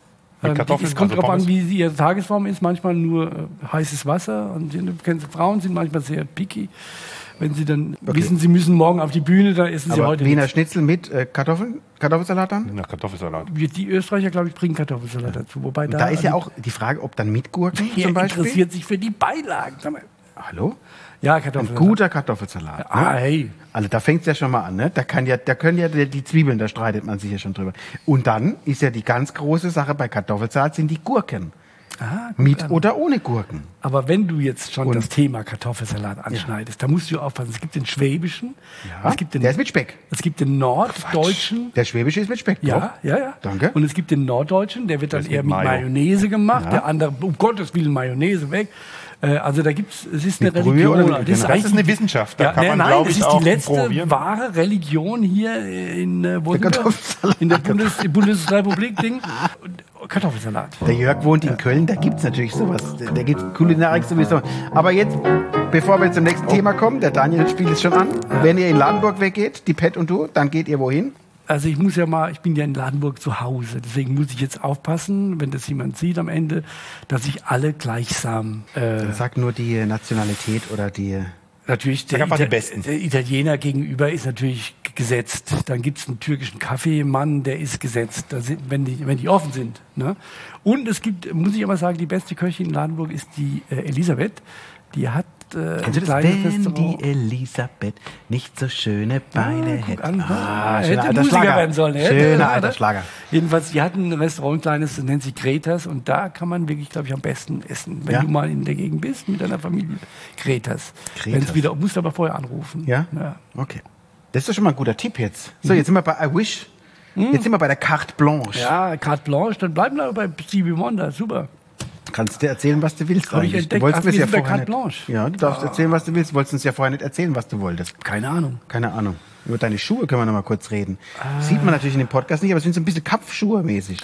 C: Mit Kartoffeln,
D: es kommt
C: also
D: darauf an,
C: Pommes?
D: wie sie ihre Tagesform ist. Manchmal nur äh, heißes Wasser. Und du kennst, Frauen sind manchmal sehr picky. Wenn sie dann
B: Okay.
D: wissen, sie müssen morgen auf die Bühne, dann essen sie
B: Aber
D: heute
B: Wiener
D: nichts.
B: Schnitzel mit äh, Kartoffeln, Kartoffelsalat dann?
C: Na, Kartoffelsalat.
D: Wir- Die Österreicher, glaube ich, bringen Kartoffelsalat dazu. Wobei
B: Da ist ja auch die Frage, ob dann mit Gurken
D: Wer
B: zum Beispiel.
D: interessiert sich für die Beilagen? Sag mal.
B: Hallo?
D: Ja,
B: Ein
D: Kartoffelsalat.
B: guter Kartoffelsalat.
D: Ah,
B: ne?
D: hey.
B: Also da fängt es ja schon mal an, ne? Da kann ja, da können ja die, die Zwiebeln, da streitet man sich ja schon drüber. Und dann ist ja die ganz große Sache bei Kartoffelsalat sind die Gurken.
D: Ah, guck
B: Mit
D: an.
B: oder ohne Gurken.
D: Aber wenn du jetzt schon
B: Und-
D: das Thema Kartoffelsalat anschneidest, da musst du aufpassen. Es gibt den schwäbischen,
B: Ja,
D: es gibt den,
B: der ist mit Speck.
D: es gibt den norddeutschen.
B: Der schwäbische ist mit Speck.
D: Ja,
B: doch.
D: ja, ja.
B: Danke.
D: Und es gibt den norddeutschen, der wird dann
C: ist
D: eher
C: mit
D: mit
C: Mayo.
D: Mayonnaise gemacht.
B: Ja.
D: Der andere, um Gottes Willen, Mayonnaise weg. Äh, Also da gibt's, es ist eine
B: Mit Brühe
D: Religion.
B: oder mit-
D: das,
B: genau.
C: Das
D: eigentlich
C: ist eine Wissenschaft. Da
D: Ja,
C: kann
D: nein,
C: man,
D: nein,
C: glaube
D: das
C: ich,
D: ist
C: auch
D: die letzte
C: probieren.
D: wahre Religion hier in äh, wo
B: Der
D: sind wir?
B: Kartoffelsalat.
D: In der Bundes Bundesrepublik-Ding. Und Kartoffelsalat.
B: Der Jörg wohnt in Köln, da gibt's natürlich sowas. Da gibt's Kulinarik sowieso. Aber jetzt, bevor wir zum nächsten Thema kommen, der Daniel spielt es schon an. Wenn ihr in Ladenburg weggeht, die Pet und du, dann geht ihr wohin?
D: Also ich muss ja mal, ich bin ja in Ladenburg zu Hause, deswegen muss ich jetzt aufpassen, wenn das jemand sieht am Ende, dass ich alle gleichsam äh,
B: Sag nur die Nationalität oder die...
D: natürlich der,
C: Sag einfach die
D: Ita-
C: Besten.
D: der Italiener gegenüber ist natürlich g- gesetzt. Dann gibt es einen türkischen Kaffeemann, der ist gesetzt, da sind, wenn, die, wenn die offen sind. Ne? Und es gibt, muss ich aber sagen, die beste Köchin in Ladenburg ist die äh, Elisabeth. Die hat äh,
B: Kennst du das?
D: kleines
B: Wenn
D: Restaurant.
B: die Elisabeth nicht so schöne Beine
D: guck
B: hätte.
D: an.
B: Ah,
D: Hätte
B: schöner alter
D: Musiker
B: Schlager.
D: werden sollen, hätte,
B: Schöner
D: oder?
B: alter Schlager.
D: Jedenfalls, die hatten ein Restaurant, ein kleines, das nennt sich Kretas. Und da kann man wirklich, glaube ich, am besten essen. Wenn
B: Ja?
D: du mal in der Gegend bist mit deiner Familie. Kretas.
B: Kretas.
D: Wenn's wieder, musst du aber vorher anrufen.
B: Ja?
D: ja.
B: Okay. Das ist doch schon mal ein guter Tipp jetzt. So, jetzt sind wir bei I Wish. Jetzt sind wir bei der Carte Blanche.
D: Ja, Carte Blanche, dann bleiben wir bei Stevie Wonder, super.
B: Kannst du erzählen, was du willst
D: Hab ich
B: eigentlich?
D: entdeckt.
B: Du wolltest
D: Ach,
B: mir's
D: wir
B: ja
D: sind bei
B: vorher
D: Carte
B: nicht.
D: Blanche.
B: Ja, du darfst erzählen, was du willst. Du wolltest uns ja vorher nicht erzählen, was du wolltest.
D: Keine Ahnung.
B: Keine Ahnung. Über deine Schuhe können wir noch mal kurz reden. Sieht man natürlich in dem Podcast nicht, aber es sind so ein bisschen Kampfschuhe mäßig.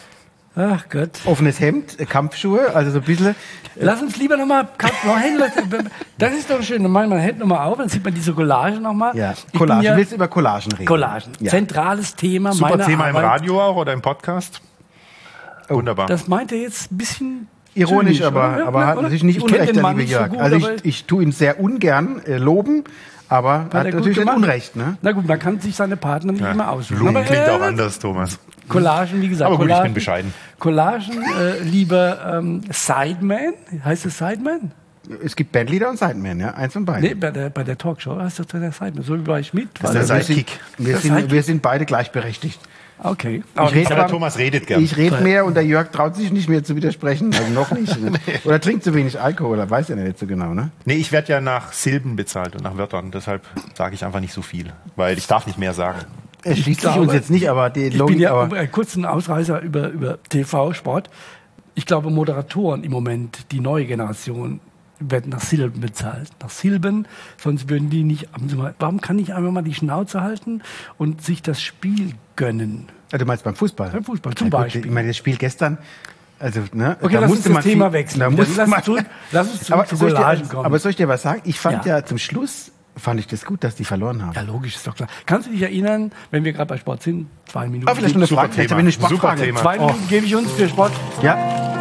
D: Ach Gott.
B: Offenes Hemd, äh, Kampfschuhe, also so ein bisschen.
D: Lass uns lieber nochmal Carte Blanche. Das ist doch schön. Dann machen wir mein Hemd nochmal auf, dann sieht man diese Collage nochmal.
B: Ja, Collagen. Du willst über Collagen reden.
D: Collagen.
B: Ja.
D: Zentrales Thema
C: Super
D: meiner
C: Thema im
D: Arbeit.
C: Radio auch oder im Podcast. Wunderbar.
D: Das meint er jetzt ein bisschen
B: Ironisch,
D: zynisch,
B: aber,
D: oder?
B: aber
D: Ja,
B: hat
D: oder?
B: natürlich nicht
D: Ich kenn
B: Unrecht,
D: den
B: der
D: Mann
B: liebe
D: nicht so
B: Jörg.
D: gut,
B: also
D: aber
B: ich, ich tue ihn sehr ungern äh, loben, aber
D: hat
B: hat
D: er gut
B: natürlich nicht
D: gemacht.
B: Unrecht. Ne?
D: Na gut, man kann sich seine Partner nicht immer aussuchen.
C: Blumen
D: Aber,
C: klingt
D: äh,
C: auch anders, Thomas.
D: Collagen, wie gesagt.
C: Aber gut, ich
D: Collagen,
C: bin bescheiden.
D: Collagen, äh, lieber ähm, Sideman. Heißt es Sideman?
B: Es gibt Bandleader und Sidemen, ja, eins von beiden.
D: Nee, bei der, bei der Talkshow heißt das der Sideman. So wie bei Schmidt.
C: Das ist der
B: wir, sind,
C: Sidekick.
B: wir,
D: Der
B: sind,
D: Sidekick.
B: wir sind beide gleichberechtigt.
D: Okay.
B: Ich rede
C: Aber
B: zwar-
C: Thomas redet gern.
B: Ich rede mehr und der Jörg traut sich nicht mehr zu widersprechen, also noch nicht. Ne? Oder trinkt zu wenig Alkohol, er weiß ja nicht so genau. Ne?
C: Nee, ich werde ja nach Silben bezahlt und nach Wörtern. Deshalb sage ich einfach nicht so viel, weil ich darf nicht mehr sagen.
B: Er schließt sich
D: glaube,
B: uns jetzt nicht, aber die
D: Ich bin
B: Logik,
D: ja
B: aber
D: einen kurzen Ausreißer über, über T V, Sport. Ich glaube, Moderatoren im Moment, die neue Generation, werden nach Silben bezahlt. Nach Silben, sonst würden die nicht. Warum kann ich einfach mal die Schnauze halten und sich das Spiel gönnen?
B: Ja, du meinst beim Fußball?
D: Beim Fußball, zum
B: Ja, gut,
D: Beispiel.
B: Ich meine, das Spiel gestern, also, ne,
D: Okay,
B: da
D: lass
B: musste
D: uns
B: man
D: das Thema
B: viel-
D: wechseln.
B: Da
D: Lass
B: musste
D: uns
B: man,
D: zurück- lass uns zurück
B: aber,
D: zu
B: soll ich
D: Collagen
B: dir,
D: kommen.
B: aber soll ich dir was sagen? Ich fand
D: Ja.
B: ja, zum Schluss, fand ich das gut, dass die verloren haben.
D: Ja, logisch, ist doch klar. Kannst du dich erinnern, wenn wir gerade bei Sport sind, zwei Minuten.
B: Ah, vielleicht noch eine
C: Super
B: Frage, vielleicht
C: Thema.
B: habe ich eine
C: Super
B: Sportfrage.
C: Thema.
D: Zwei Minuten gebe ich uns für Sport.
B: Ja,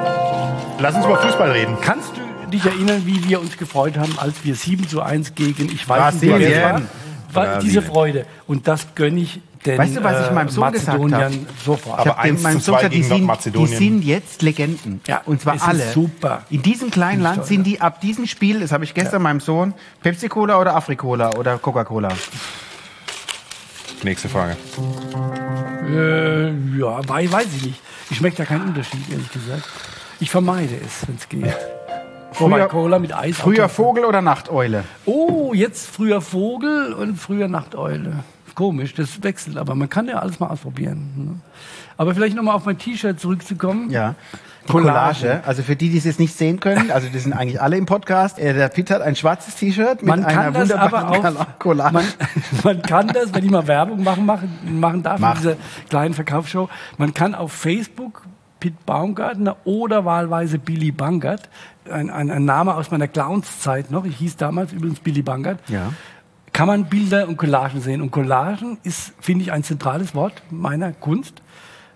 C: Lass uns über Fußball reden.
D: Kannst du dich erinnern, wie wir uns gefreut haben, als wir sieben zu eins gegen, ich weiß nicht,
B: Brasilien.
D: wer es war, war
C: Brasilien.
D: diese Freude. Und das gönne ich den
B: Weißt du, was ich meinem Sohn gesagt
D: Mazedoniern
B: habe?
D: sofort.
B: ich
C: Aber
B: habe dem
C: eins
B: meinem
C: zu
B: Sohn
C: zwei
B: gesagt, die
C: gegen
B: sind, die
C: Nordmazedonien.
B: sind jetzt Legenden.
D: Ja,
B: und zwar
D: es ist
B: alle.
D: super.
B: In diesem kleinen Land
D: toll,
B: sind die ab diesem Spiel, das habe ich gestern meinem Sohn, Pepsi-Cola oder Afri-Cola oder Coca-Cola.
C: Nächste Frage.
D: Äh, ja, weiß, weiß ich nicht. Ich schmeckt da keinen Unterschied, ehrlich gesagt. Ich vermeide es, wenn es geht. Wobei Cola mit Eis.
B: Früher
D: auch-
B: Vogel oder Nachteule?
D: Oh, jetzt früher Vogel und früher Nachteule. Komisch, das wechselt, aber man kann ja alles mal ausprobieren. Ne? Aber vielleicht nochmal auf mein T-Shirt zurückzukommen.
B: Ja. Die
D: Collage.
B: Collage. Also für die, die es jetzt nicht sehen können, also die sind eigentlich alle im Podcast. Äh, Der Pitt hat ein schwarzes T-Shirt mit
D: Man
B: einer
D: kann das aber
B: wunderbaren
D: auch,
B: Collage.
D: man, man kann das, wenn ich mal Werbung machen, machen, machen darf
B: Mach.
D: in dieser kleinen Verkaufsshow, man kann auf Facebook Pitt Baumgartner oder wahlweise Billy Bangert, ein, ein, ein Name aus meiner Clownszeit noch, ich hieß damals übrigens Billy Bangert,
B: Ja.
D: kann man Bilder und Collagen sehen. Und Collagen ist, finde ich, ein zentrales Wort meiner Kunst.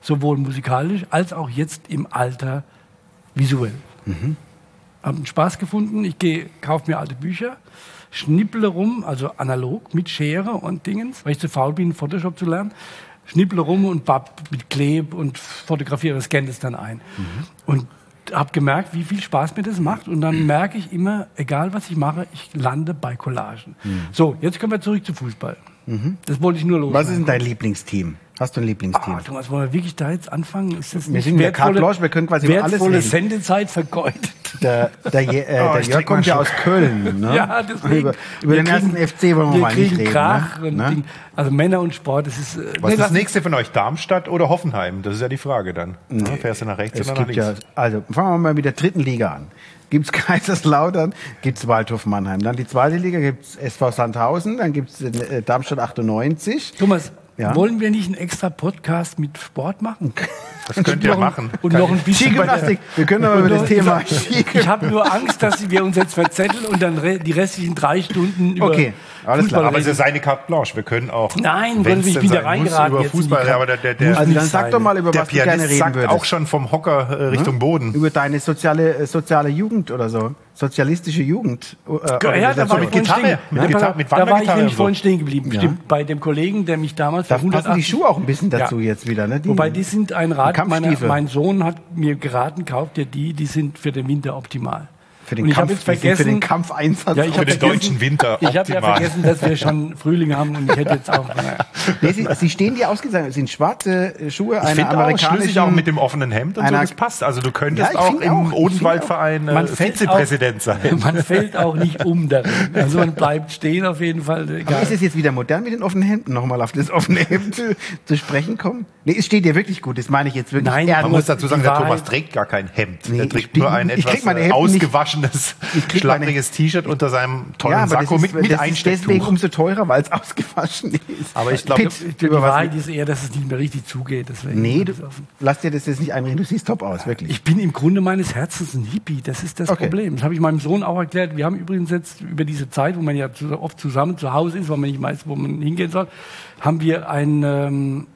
D: sowohl musikalisch als auch jetzt im Alter visuell. Mhm. Habe einen Spaß gefunden. Ich gehe, kaufe mir alte Bücher, schnipple rum, also analog mit Schere und Dingens, weil ich zu faul bin, Photoshop zu lernen. Schnipple rum und bapp mit Kleb und fotografiere, scanne das dann ein. Mhm. Und habe gemerkt, wie viel Spaß mir das macht. Und dann merke ich immer, egal was ich mache, ich lande bei Collagen. Mhm. So, jetzt kommen wir zurück zu Fußball. Mhm. Das wollte ich nur loswerden.
B: Was ist denn dein Lieblingsteam? Hast du ein Lieblingsteam?
D: Ah, Thomas, wollen wir wirklich da jetzt anfangen? Ist das
B: wir
D: nicht
B: sind der Carte Blanche, wir können quasi über alles
D: wertvolle
B: reden.
D: Sendezeit vergeudet?
B: Der, der, äh,
C: Oh,
B: der
C: ich
B: Jörg
C: trink
B: kommt
C: mal
B: ja
C: einen
B: aus Köln. Ne?
D: Ja, deswegen.
B: Über, über den
D: Wir
B: ersten
D: kriegen-
B: F C wollen wir,
D: Wir
B: mal nicht
D: kriegen
B: reden.
D: Krach
B: Ne?
D: und
B: Ne?
D: Ding. Also Männer und Sport, das ist... äh,
C: Was
D: nee,
C: ist das
D: lass-
C: nächste von euch? Darmstadt oder Hoffenheim? Das ist ja die Frage dann. Nee, fährst du nach rechts
B: Es
C: oder nach
B: gibt ja,
C: links?
B: also fangen wir mal mit der dritten Liga an. Gibt's Kaiserslautern, gibt's Waldhof Mannheim. Dann die zweite Liga gibt's S V Sandhausen, dann gibt's äh, Darmstadt achtundneunzig.
D: Thomas,
B: Ja?
D: wollen wir nicht einen extra Podcast mit Sport machen?
C: Das könnt ihr
D: noch ein-
C: machen.
D: Und noch ein bisschen bei der-
B: Skigymnastik. Wir können aber
D: und
B: über das
D: noch-
B: Thema
D: Ich
B: Skigymnastik.
D: habe nur Angst, dass wir uns jetzt verzetteln und dann re- die restlichen drei Stunden über
B: Okay, alles klar.
D: Fußball
C: Aber es
D: reden.
C: ist seine Carte Blanche. Wir können auch.
D: Nein,
C: wenn's
D: ich
C: denn
D: bin da
C: sein muss,
D: reingeraten
C: über
D: jetzt in die
C: Fußball.
D: Gra-
C: Aber der, der, der,
B: Also
D: nicht
B: dann sag
D: sein.
B: doch mal, über
C: der
B: was du gerne
C: Pianist
B: reden
C: sagt
B: würdest.
C: auch schon vom Hocker äh, Richtung Boden.
B: Über deine soziale, äh, soziale Jugend oder so. Sozialistische Jugend. Äh,
D: Ja, da war ich
C: mit
D: vorhin
C: Gitarre,
D: stehen.
C: mit
D: Ja,
C: Gitarre,
D: pass auf,
C: mit
D: Da war ich
C: Wandergitarre
D: nämlich
C: und so.
D: vorhin stehen geblieben.
B: Ja.
D: Stimmt, bei dem Kollegen, der mich damals
B: Da
D: für
B: passen die
D: hundertachtzig
B: Schuhe auch ein bisschen dazu
D: Ja.
B: jetzt wieder. Ne? Die,
D: Wobei die sind ein Rat, meine,
B: Kampfstiefel.
D: mein Sohn hat mir geraten, kauft dir die, die sind für den Winter optimal.
B: für den,
D: Und ich
B: Kampf,
D: habe jetzt
B: die sind
D: vergessen,
B: für den Kampfeinsatz.
D: Ja, ich
C: Für
D: hab
C: den
D: vergessen-
C: deutschen Winter
D: Ich habe ja
C: optimal.
D: vergessen, dass wir schon Frühling haben und ich hätte jetzt auch... Naja.
B: Nee, sie, sie stehen dir ausgezeichnet. Es sind schwarze Schuhe
C: Ich
B: einer
C: finde auch, schlüssig
B: amerikanischen...
C: auch mit dem offenen Hemd und so,
B: einer-
C: das passt. Also du könntest
B: Ja, ich
C: auch
B: finde
C: im
B: auch. Ich
C: Odenwaldverein
D: Man
C: äh,
D: fällt
C: Vizepräsident
D: auch,
C: sein.
D: Man fällt auch nicht um darin. Also man bleibt stehen auf jeden Fall.
B: Aber
D: Egal.
B: ist es jetzt wieder modern mit den offenen Hemden? Nochmal auf das offene Hemd zu, zu sprechen kommen? Nee, es steht dir wirklich gut. Das meine ich jetzt wirklich
D: Nein,
B: ernst.
C: Man muss dazu sagen,
D: Die
C: der
D: Wahrheit-
C: Thomas trägt gar kein Hemd.
B: Nee,
C: er
B: ich
C: trägt
B: bin-
C: nur ein
B: ich
C: etwas
B: krieg meine
C: äh,
B: Hemden nicht-
C: ausgewaschenes,
B: ich krieg meine-
C: schlapperiges T-Shirt unter seinem tollen
B: Ja, aber
C: Sakko
B: das
C: mit,
B: ist,
C: mit
B: das ist deswegen
C: Einstecktuch.
B: umso teurer, weil es ausgewaschen ist.
C: Aber ich glaube,
B: Pitt,
D: Die
B: über was-
D: Wahrheit ist eher, dass es nicht mehr richtig zugeht. Deswegen
B: Nee,
D: ist
B: du,
D: es offen.
B: lass dir das jetzt nicht einreden. Du siehst top aus, wirklich.
D: Ich bin im Grunde meines Herzens ein Hippie. Das ist das
B: Okay.
D: Problem. Das habe ich meinem Sohn auch erklärt. Wir haben übrigens jetzt über diese Zeit, wo man ja zu- oft zusammen zu Hause ist, weil man nicht weiß, wo man hingehen soll, haben wir ein ähm,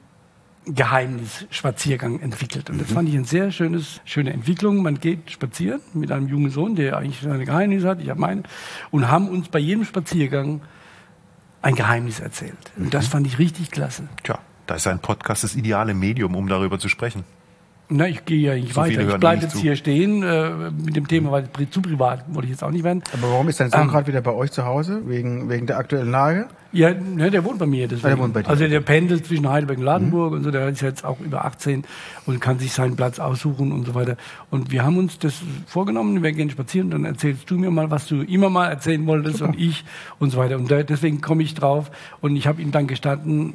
D: Geheimnis-Spaziergang entwickelt. Und das fand ich eine sehr schönes, schöne Entwicklung. Man geht spazieren mit einem jungen Sohn, der eigentlich seine Geheimnisse hat, ich habe meine, und haben uns bei jedem Spaziergang ein Geheimnis erzählt. Und das fand ich richtig klasse.
C: tja, da ist ein Podcast das ideale Medium, um darüber zu sprechen.
D: Na, ich gehe ja nicht
C: So viele
D: weiter. Ich
C: hören
D: bleibe
C: nicht
D: jetzt
C: zu.
D: hier stehen äh, mit dem Thema, weil pri- zu privat wollte ich jetzt auch nicht werden.
B: Aber warum ist dein Sohn
D: Ähm.
B: gerade wieder bei euch zu Hause? Wegen, wegen der aktuellen Lage?
D: Ja, ne, der wohnt bei mir. Deswegen.
B: Ah, der wohnt bei dir.
D: Also der pendelt zwischen Heidelberg und Ladenburg und so. Der ist jetzt auch über achtzehn und kann sich seinen Platz aussuchen und so weiter. Und wir haben uns das vorgenommen, wir gehen spazieren, dann erzählst du mir mal, was du immer mal erzählen wolltest und ich und so weiter. Und da, deswegen komme ich drauf und ich habe ihm dann gestanden,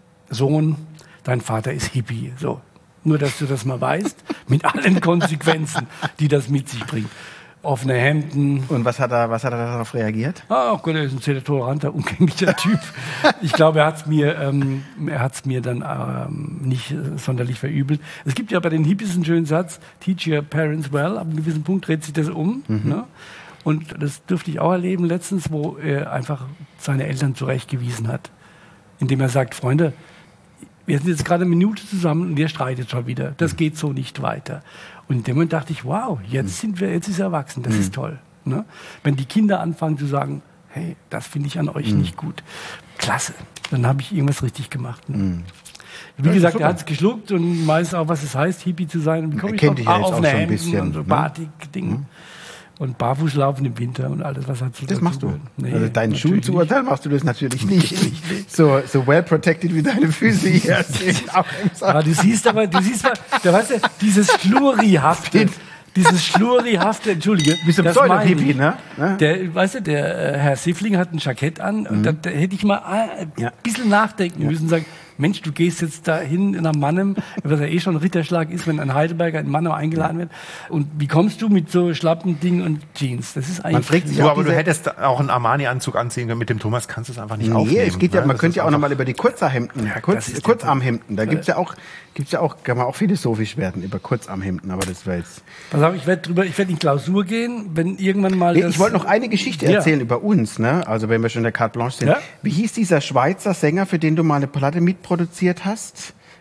D: Sohn, dein Vater ist Hippie. So. Nur, dass du das mal weißt, mit allen Konsequenzen, die das mit sich bringt. Offene Hemden.
B: Und was hat er, was hat er darauf reagiert?
D: Ah, oh Gott, er ist ein sehr toleranter, umgänglicher Typ. Ich glaube, er hat es mir, ähm, er hat's mir dann ähm, nicht äh, sonderlich verübelt. Es gibt ja bei den Hippies einen schönen Satz, teach your parents well. Ab einem gewissen Punkt dreht sich das um. Mhm. Ne? Und das durfte ich auch erleben letztens, wo er einfach seine Eltern zurechtgewiesen hat. Indem er sagt, Freunde, wir sind jetzt gerade eine Minute zusammen und ihr streitet schon wieder. Das geht so nicht weiter. Und in dem Moment dachte ich, wow, jetzt sind wir, jetzt ist er erwachsen, das ist toll. Ne? Wenn die Kinder anfangen zu sagen, hey, das finde ich an euch nicht gut. Klasse, dann habe ich irgendwas richtig gemacht. Ne? Wie
B: Ja,
D: gesagt,
B: super.
D: er hat es geschluckt und weiß auch, was es heißt, Hippie zu sein. Wie komme
B: Er
D: ich
B: kennt
D: drauf?
B: dich ja jetzt
D: auf
B: auch
D: eine
B: schon ein
D: Hemden
B: bisschen,
D: und so
B: ne?
D: Batik-Ding. Und Barfußlaufen im Winter und alles, was hat so
B: Das machst du.
D: Nee,
B: also deinen Schuhen
D: natürlich
B: zu
D: nicht.
B: urteilen machst du das natürlich nicht. So, so well protected wie deine Füße hier sind. Auch im Saal.
D: Aber du siehst aber, du siehst mal, da weißt du, dieses Schlurrihafte, dieses Schlurrihafte, Entschuldige.
B: Bist du
D: das
B: Pseudo-Hippie,
D: meine ich.
B: ne? Ne?
D: Der, weißt du, der äh, Herr Siffling hat ein Jackett an und da, da hätte ich mal äh, ein
B: Ja.
D: bisschen nachdenken müssen und sagen, Mensch, du gehst jetzt dahin nach Mannheim, was ja eh schon ein Ritterschlag ist, wenn ein Heidelberger in Mannheim eingeladen wird. Und wie kommst du mit so schlappen Dingen und Jeans? Das ist eigentlich...
B: Man fragt sich
C: Du,
B: auch
C: aber du
B: diese-
C: hättest auch einen Armani-Anzug anziehen können. Mit dem Thomas kannst du es einfach nicht
B: Nee,
C: aufnehmen.
B: es geht ja,
C: ne?
B: man
C: Das
B: könnte
C: ist
B: ja auch
C: einfach-
B: nochmal über die Kurzarmhemden,
D: das
B: Kurz,
D: ist der
B: Kurzarmhemden, da gibt's ja auch, gibt's ja auch, kann man auch philosophisch werden über Kurzarmhemden, aber das wäre jetzt...
D: Pass auf, ich werde drüber, ich werde in Klausur gehen, wenn irgendwann mal
B: Nee,
D: das...
B: ich wollte noch eine Geschichte
D: Ja.
B: erzählen über uns, ne? Also wenn wir schon in der Carte Blanche sind.
D: Ja.
B: Wie hieß dieser Schweizer Sänger, für den du mal eine Platte mitproduziert hast?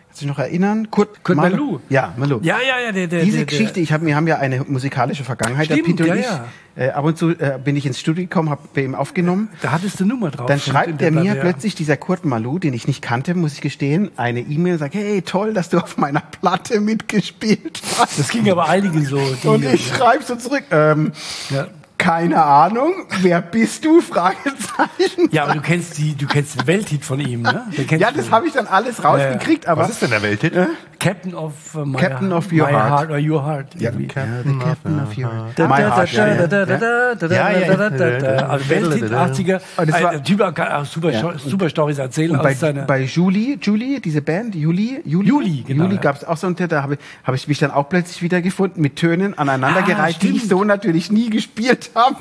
B: Kannst du dich noch erinnern? Kurt,
D: Kurt
B: Malu?
D: Malu.
B: Ja, Malu.
D: Ja, ja, ja. Der, der,
B: Diese
D: der,
B: Geschichte, ich hab, wir haben ja eine musikalische Vergangenheit,
D: Stimmt,
B: der Pete und
D: ja,
B: ich.
D: ja.
B: Äh, ab und zu äh, bin ich ins Studio gekommen, habe bei ihm aufgenommen.
D: Da hattest du Nummer drauf.
B: Dann
D: Stimmt,
B: schreibt
D: in
B: er
D: der
B: mir
D: Platte, ja.
B: plötzlich, dieser Kurt Malu, den ich nicht kannte, muss ich gestehen, eine E-Mail, sagt, hey, toll, dass du auf meiner Platte mitgespielt hast.
D: Das ging aber einigen so. Die,
B: Und ich schreibe so zurück, ähm,
D: ja.
B: keine Ahnung, wer bist du? Fragezeichen.
D: ja, aber du kennst, die, du kennst den Welthit von ihm, ne? Den kennst
B: Ja,
D: du.
B: das habe ich dann alles rausgekriegt, aber...
C: Was ist denn der Welthit?
D: Captain of uh, my,
B: Captain of your
D: my
B: heart.
D: heart or your heart.
B: Ja,
D: irgendwie.
B: the Captain of your
D: Da,
B: My
D: da,
B: heart,
D: da,
B: ja,
D: da,
B: ja.
D: da, da, da, da,
C: Ja, ja,
D: da, da, da, da. Also Welthit, achtziger.
B: Und das war-
D: Ein Typ kann auch super,
B: Ja.
D: super Storys erzählen
B: Und bei,
D: aus seiner...
B: bei Julie, Julie, diese Band, Julie, Julie,
D: Juli, genau,
B: Juli
D: ja.
B: gab es auch so einen Titel, da habe ich, hab ich mich dann auch plötzlich wieder gefunden mit Tönen aneinandergereiht,
D: Ah,
B: die ich
D: stimmt.
B: so natürlich nie gespielt habe.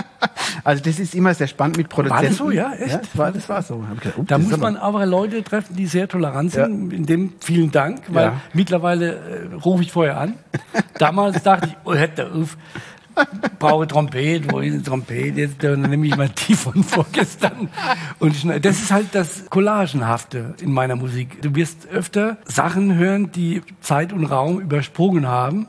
B: Also das ist immer sehr spannend mit Produzenten.
D: War das so, ja? Echt?
B: Ja, das war, das war so. Hab ich gedacht, oh,
D: Da
B: das
D: muss
B: ist aber-
D: man aber Leute treffen, die sehr tolerant sind. In dem vielen Dank, weil
B: Ja.
D: mittlerweile äh, rufe ich vorher an. Damals dachte ich, oh, hätte auf, brauche Trompete, wo ist die Trompete? Jetzt äh, dann nehme ich mal die von vorgestern. Und schnell. Das ist halt das Collagenhafte in meiner Musik. Du wirst öfter Sachen hören, die Zeit und Raum übersprungen haben.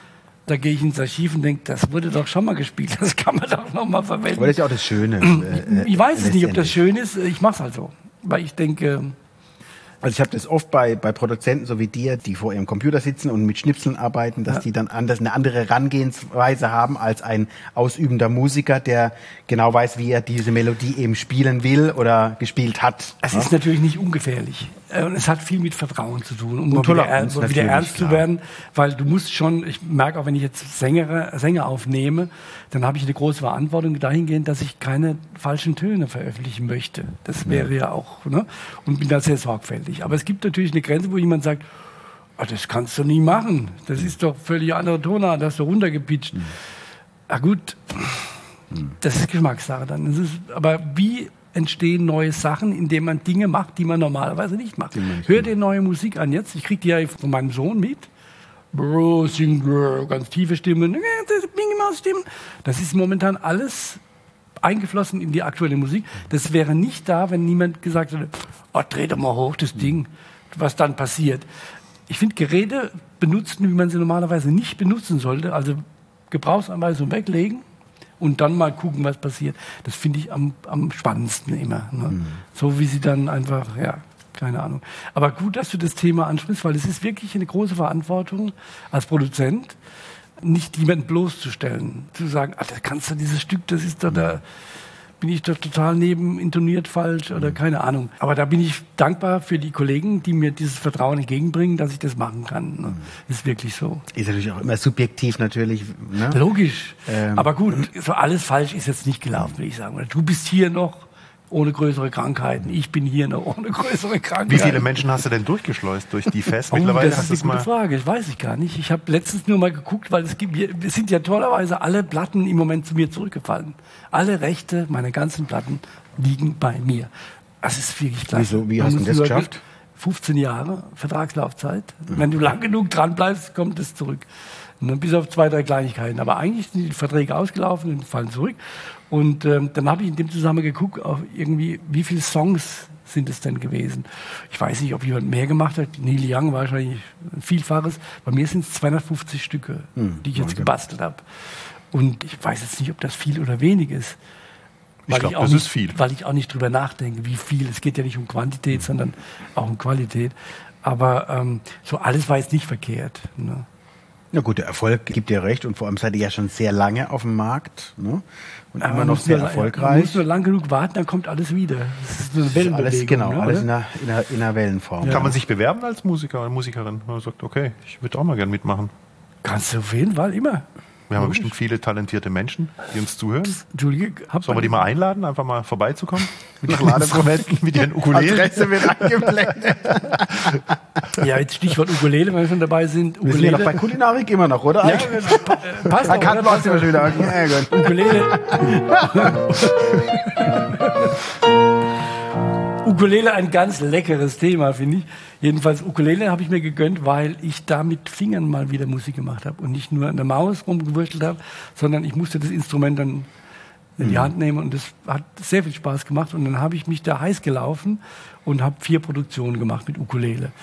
D: Da gehe ich ins Archiv und denke, das wurde doch schon mal gespielt, das kann man doch noch mal verwenden.
B: Aber das ist ja auch das Schöne. äh,
D: Ich weiß es nicht, ob das
B: letztendlich.
D: schön ist. Ich mache es halt so. Weil ich denke,
B: Also ich habe das oft bei, bei Produzenten so wie dir, die vor ihrem Computer sitzen und mit Schnipseln arbeiten, dass
D: Ja.
B: die dann anders, eine andere Herangehensweise haben als ein ausübender Musiker, der genau weiß, wie er diese Melodie eben spielen will oder gespielt hat.
D: es
B: Ja?
D: ist natürlich nicht ungefährlich. Äh, Und es hat viel mit Vertrauen zu tun, um
B: Und
D: mal wieder,
B: Toleranz
D: er- wieder
B: natürlich,
D: ernst zu
B: klar.
D: werden. Weil du musst schon, ich merke auch, wenn ich jetzt Sänger, Sänger aufnehme, dann habe ich eine große Verantwortung dahingehend, dass ich keine falschen Töne veröffentlichen möchte. Das wäre ja auch, ne? Und bin da sehr sorgfältig. Aber es gibt natürlich eine Grenze, wo jemand sagt, ah, das kannst du nie machen. Das ist doch völlig andere Tonart, das hast du runtergepitcht. Na gut, das ist Geschmackssache dann. Das ist, aber wie entstehen neue Sachen, indem man Dinge macht, die man normalerweise nicht macht? Hör dir neue Musik an jetzt. Ich kriege die ja von meinem Sohn mit. Bro, sing, bro, ganz tiefe Stimmen, Stimmen. Das ist momentan alles eingeflossen in die aktuelle Musik. Das wäre nicht da, wenn niemand gesagt hätte, oh, dreh doch mal hoch das Ding, was dann passiert. Ich finde, Geräte benutzen, wie man sie normalerweise nicht benutzen sollte, also Gebrauchsanweisung weglegen und dann mal gucken, was passiert. Das finde ich am, am spannendsten immer. Ne? Mhm. So wie sie dann einfach, ja, keine Ahnung. Aber gut, dass du das Thema ansprichst, weil es ist wirklich eine große Verantwortung als Produzent, nicht jemanden bloßzustellen. Zu sagen, ah, das kannst du, dieses Stück, das ist doch da, bin ich doch total neben intoniert falsch oder keine Ahnung. Aber da bin ich dankbar für die Kollegen, die mir dieses Vertrauen entgegenbringen, dass ich das machen kann. Ne? Ist wirklich so.
B: Ist natürlich auch immer subjektiv natürlich. Ne?
D: Logisch.
B: Ähm.
D: Aber gut, so alles falsch ist jetzt nicht gelaufen, will ich sagen. Du bist hier noch ohne größere Krankheiten. Ich bin hier noch ohne größere Krankheiten.
C: Wie viele Menschen hast du denn durchgeschleust durch die Fest?
D: Oh,
C: Mittlerweile
D: das
C: hast
D: ist
C: du
D: eine
C: es
D: gute
C: mal.
D: Frage. Das weiß ich gar nicht. Ich habe letztens nur mal geguckt, weil es gibt, wir, es sind ja tollerweise alle Platten im Moment zu mir zurückgefallen. Alle Rechte meiner ganzen Platten liegen bei mir. Das ist wirklich klasse.
B: Wieso? Wie
D: Man
B: hast du
D: muss
B: das
D: nur
B: geschafft?
D: fünfzehn Jahre Vertragslaufzeit. Wenn du lang genug dran bleibst, kommt es zurück. Und dann bis auf zwei, drei Kleinigkeiten. Aber eigentlich sind die Verträge ausgelaufen und fallen zurück. Und ähm, dann habe ich in dem Zusammenhang geguckt, auf irgendwie, wie viele Songs sind es denn gewesen. Ich weiß nicht, ob jemand mehr gemacht hat. Neil Young wahrscheinlich ein Vielfaches. Bei mir sind es zweihundertfünfzig Stücke,
B: Hm,
D: die ich jetzt
B: Wahnsinn.
D: gebastelt habe. Und ich weiß jetzt nicht, ob das viel oder wenig ist.
C: Ich
D: Weil
C: glaub,
D: auch
C: das
D: nicht,
C: ist viel.
D: Weil ich auch nicht drüber nachdenke, wie viel. Es geht ja nicht um Quantität, sondern auch um Qualität. Aber ähm, so alles war jetzt nicht verkehrt. Ne?
B: Na gut, der Erfolg gibt dir recht und vor allem seid ihr ja schon sehr lange auf dem Markt, ne? Und
D: Aber
B: immer
D: man
B: noch
D: muss
B: sehr
D: nur, Man
B: erfolgreich.
D: muss nur lang genug warten, dann kommt alles wieder. Das ist so eine Wellenbewegung.
B: Alles, genau,
D: ne,
B: alles
D: oder?
B: in einer, in, einer, in einer Wellenform.
C: Kann man sich bewerben als Musiker oder Musikerin? Man sagt, okay, ich würde auch mal gern mitmachen.
D: Kannst du auf jeden Fall immer.
C: Wir haben ja bestimmt viele talentierte Menschen, die uns zuhören.
D: Entschuldige, hab
C: Sollen wir die mal einladen, einfach mal vorbeizukommen? Mit ihren
B: Ladeproben.
C: mit ihren Ukulelen?
B: Adresse wird eingeblendet.
D: Ja, jetzt Stichwort Ukulele, wenn wir schon dabei sind.
B: Wir sind ja noch bei Kulinarik immer noch, oder?
D: Ja, äh, passt
B: Da
D: auch,
B: kann
D: oder?
B: man schon wieder. Ja, gut.
D: Ukulele. Ukulele ein ganz leckeres Thema, finde ich. Jedenfalls Ukulele habe ich mir gegönnt, weil ich da mit Fingern mal wieder Musik gemacht habe und nicht nur an der Maus rumgewurschtelt habe, sondern ich musste das Instrument dann in die Hand nehmen und das hat sehr viel Spaß gemacht und dann habe ich mich da heiß gelaufen und habe vier Produktionen gemacht mit Ukulele.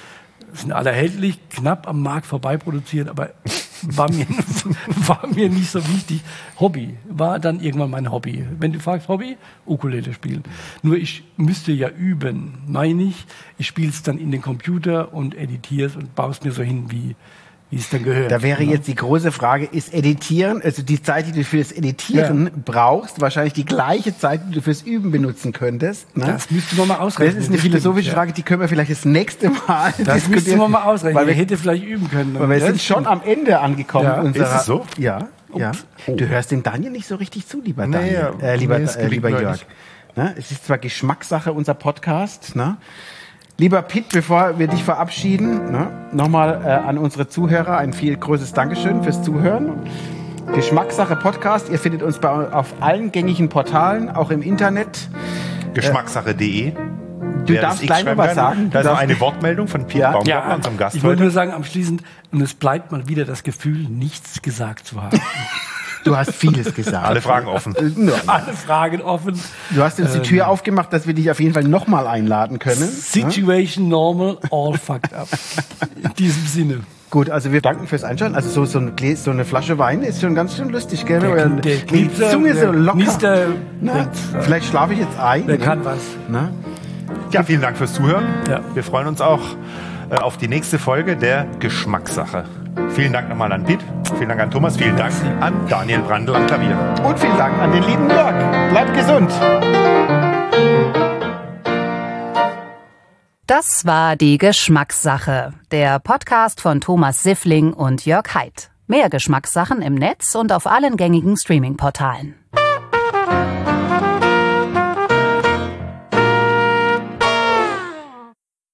D: sind alle erhältlich, knapp am Markt vorbei produziert, aber war mir, war mir nicht so wichtig. Hobby war dann irgendwann mein Hobby. Wenn du fragst, Hobby, Ukulele spielen. Nur ich müsste ja üben, meine ich. Ich spiele es dann in den Computer und editiere es und baue es mir so hin, wie wie es dann gehört.
B: Da wäre
D: ja.
B: jetzt die große Frage, ist Editieren, also die Zeit, die du fürs Editieren ja. brauchst, wahrscheinlich die gleiche Zeit, die du fürs Üben benutzen könntest. Ne?
D: Das müsste man mal ausrechnen.
B: Das ist eine philosophische
D: stimmt,
B: Frage, die können wir vielleicht das nächste Mal
D: Das diskutieren. müsste man mal ausrechnen.
B: Weil wir,
D: ich hätte vielleicht üben können.
B: Weil wir sind schon am Ende angekommen.
D: Ja.
B: Unserer,
C: ist es so?
B: Ja, ja.
C: Oh.
B: Du hörst dem Daniel nicht so richtig zu, lieber
C: Nee,
B: Daniel. Äh, lieber
C: nee, es
B: äh, lieber
C: gelingt mir
B: Jörg. Ne? Es ist zwar Geschmackssache, unser Podcast, ne? Lieber Pitt, bevor wir dich verabschieden, ne, nochmal äh, an unsere Zuhörer ein viel großes Dankeschön fürs Zuhören. Geschmackssache Podcast, ihr findet uns bei, auf allen gängigen Portalen, auch im Internet.
C: Geschmackssache punkt de.
B: Du darfst gleich noch was sagen.
C: Da ist noch eine Wortmeldung von Piet
B: Ja.
C: Baumgartner,
D: Ja,
C: unserem Gast
D: ich wollte
C: heute.
D: nur sagen, abschließend, und es bleibt mal wieder das Gefühl, nichts gesagt zu haben.
B: Du hast vieles gesagt.
C: Alle Fragen offen.
D: Alle Fragen offen.
B: Du hast uns die Tür ähm, aufgemacht, dass wir dich auf jeden Fall nochmal einladen können.
D: Situation normal, all fucked up. In diesem Sinne.
B: Gut, also wir danken fürs Einschalten. Also so, so, ein Gläs, so eine Flasche Wein ist schon ganz schön lustig, gell?
D: Der,
B: der,
D: der
B: die Zunge so locker.
D: Niester,
B: Na, vielleicht schlafe ich jetzt ein.
D: der
B: ne?
D: kann was.
B: Na?
C: Ja, vielen Dank fürs Zuhören.
D: Ja.
C: Wir freuen uns auch äh, auf die nächste Folge der Geschmackssache. Vielen Dank nochmal an Piet, vielen Dank an Thomas, vielen Dank an Daniel Brandl am Klavier.
B: Und vielen Dank an den lieben Jörg. Bleibt gesund.
A: Das war die Geschmackssache, der Podcast von Thomas Siffling und Jörg Haidt. Mehr Geschmackssachen im Netz und auf allen gängigen Streaming-Portalen.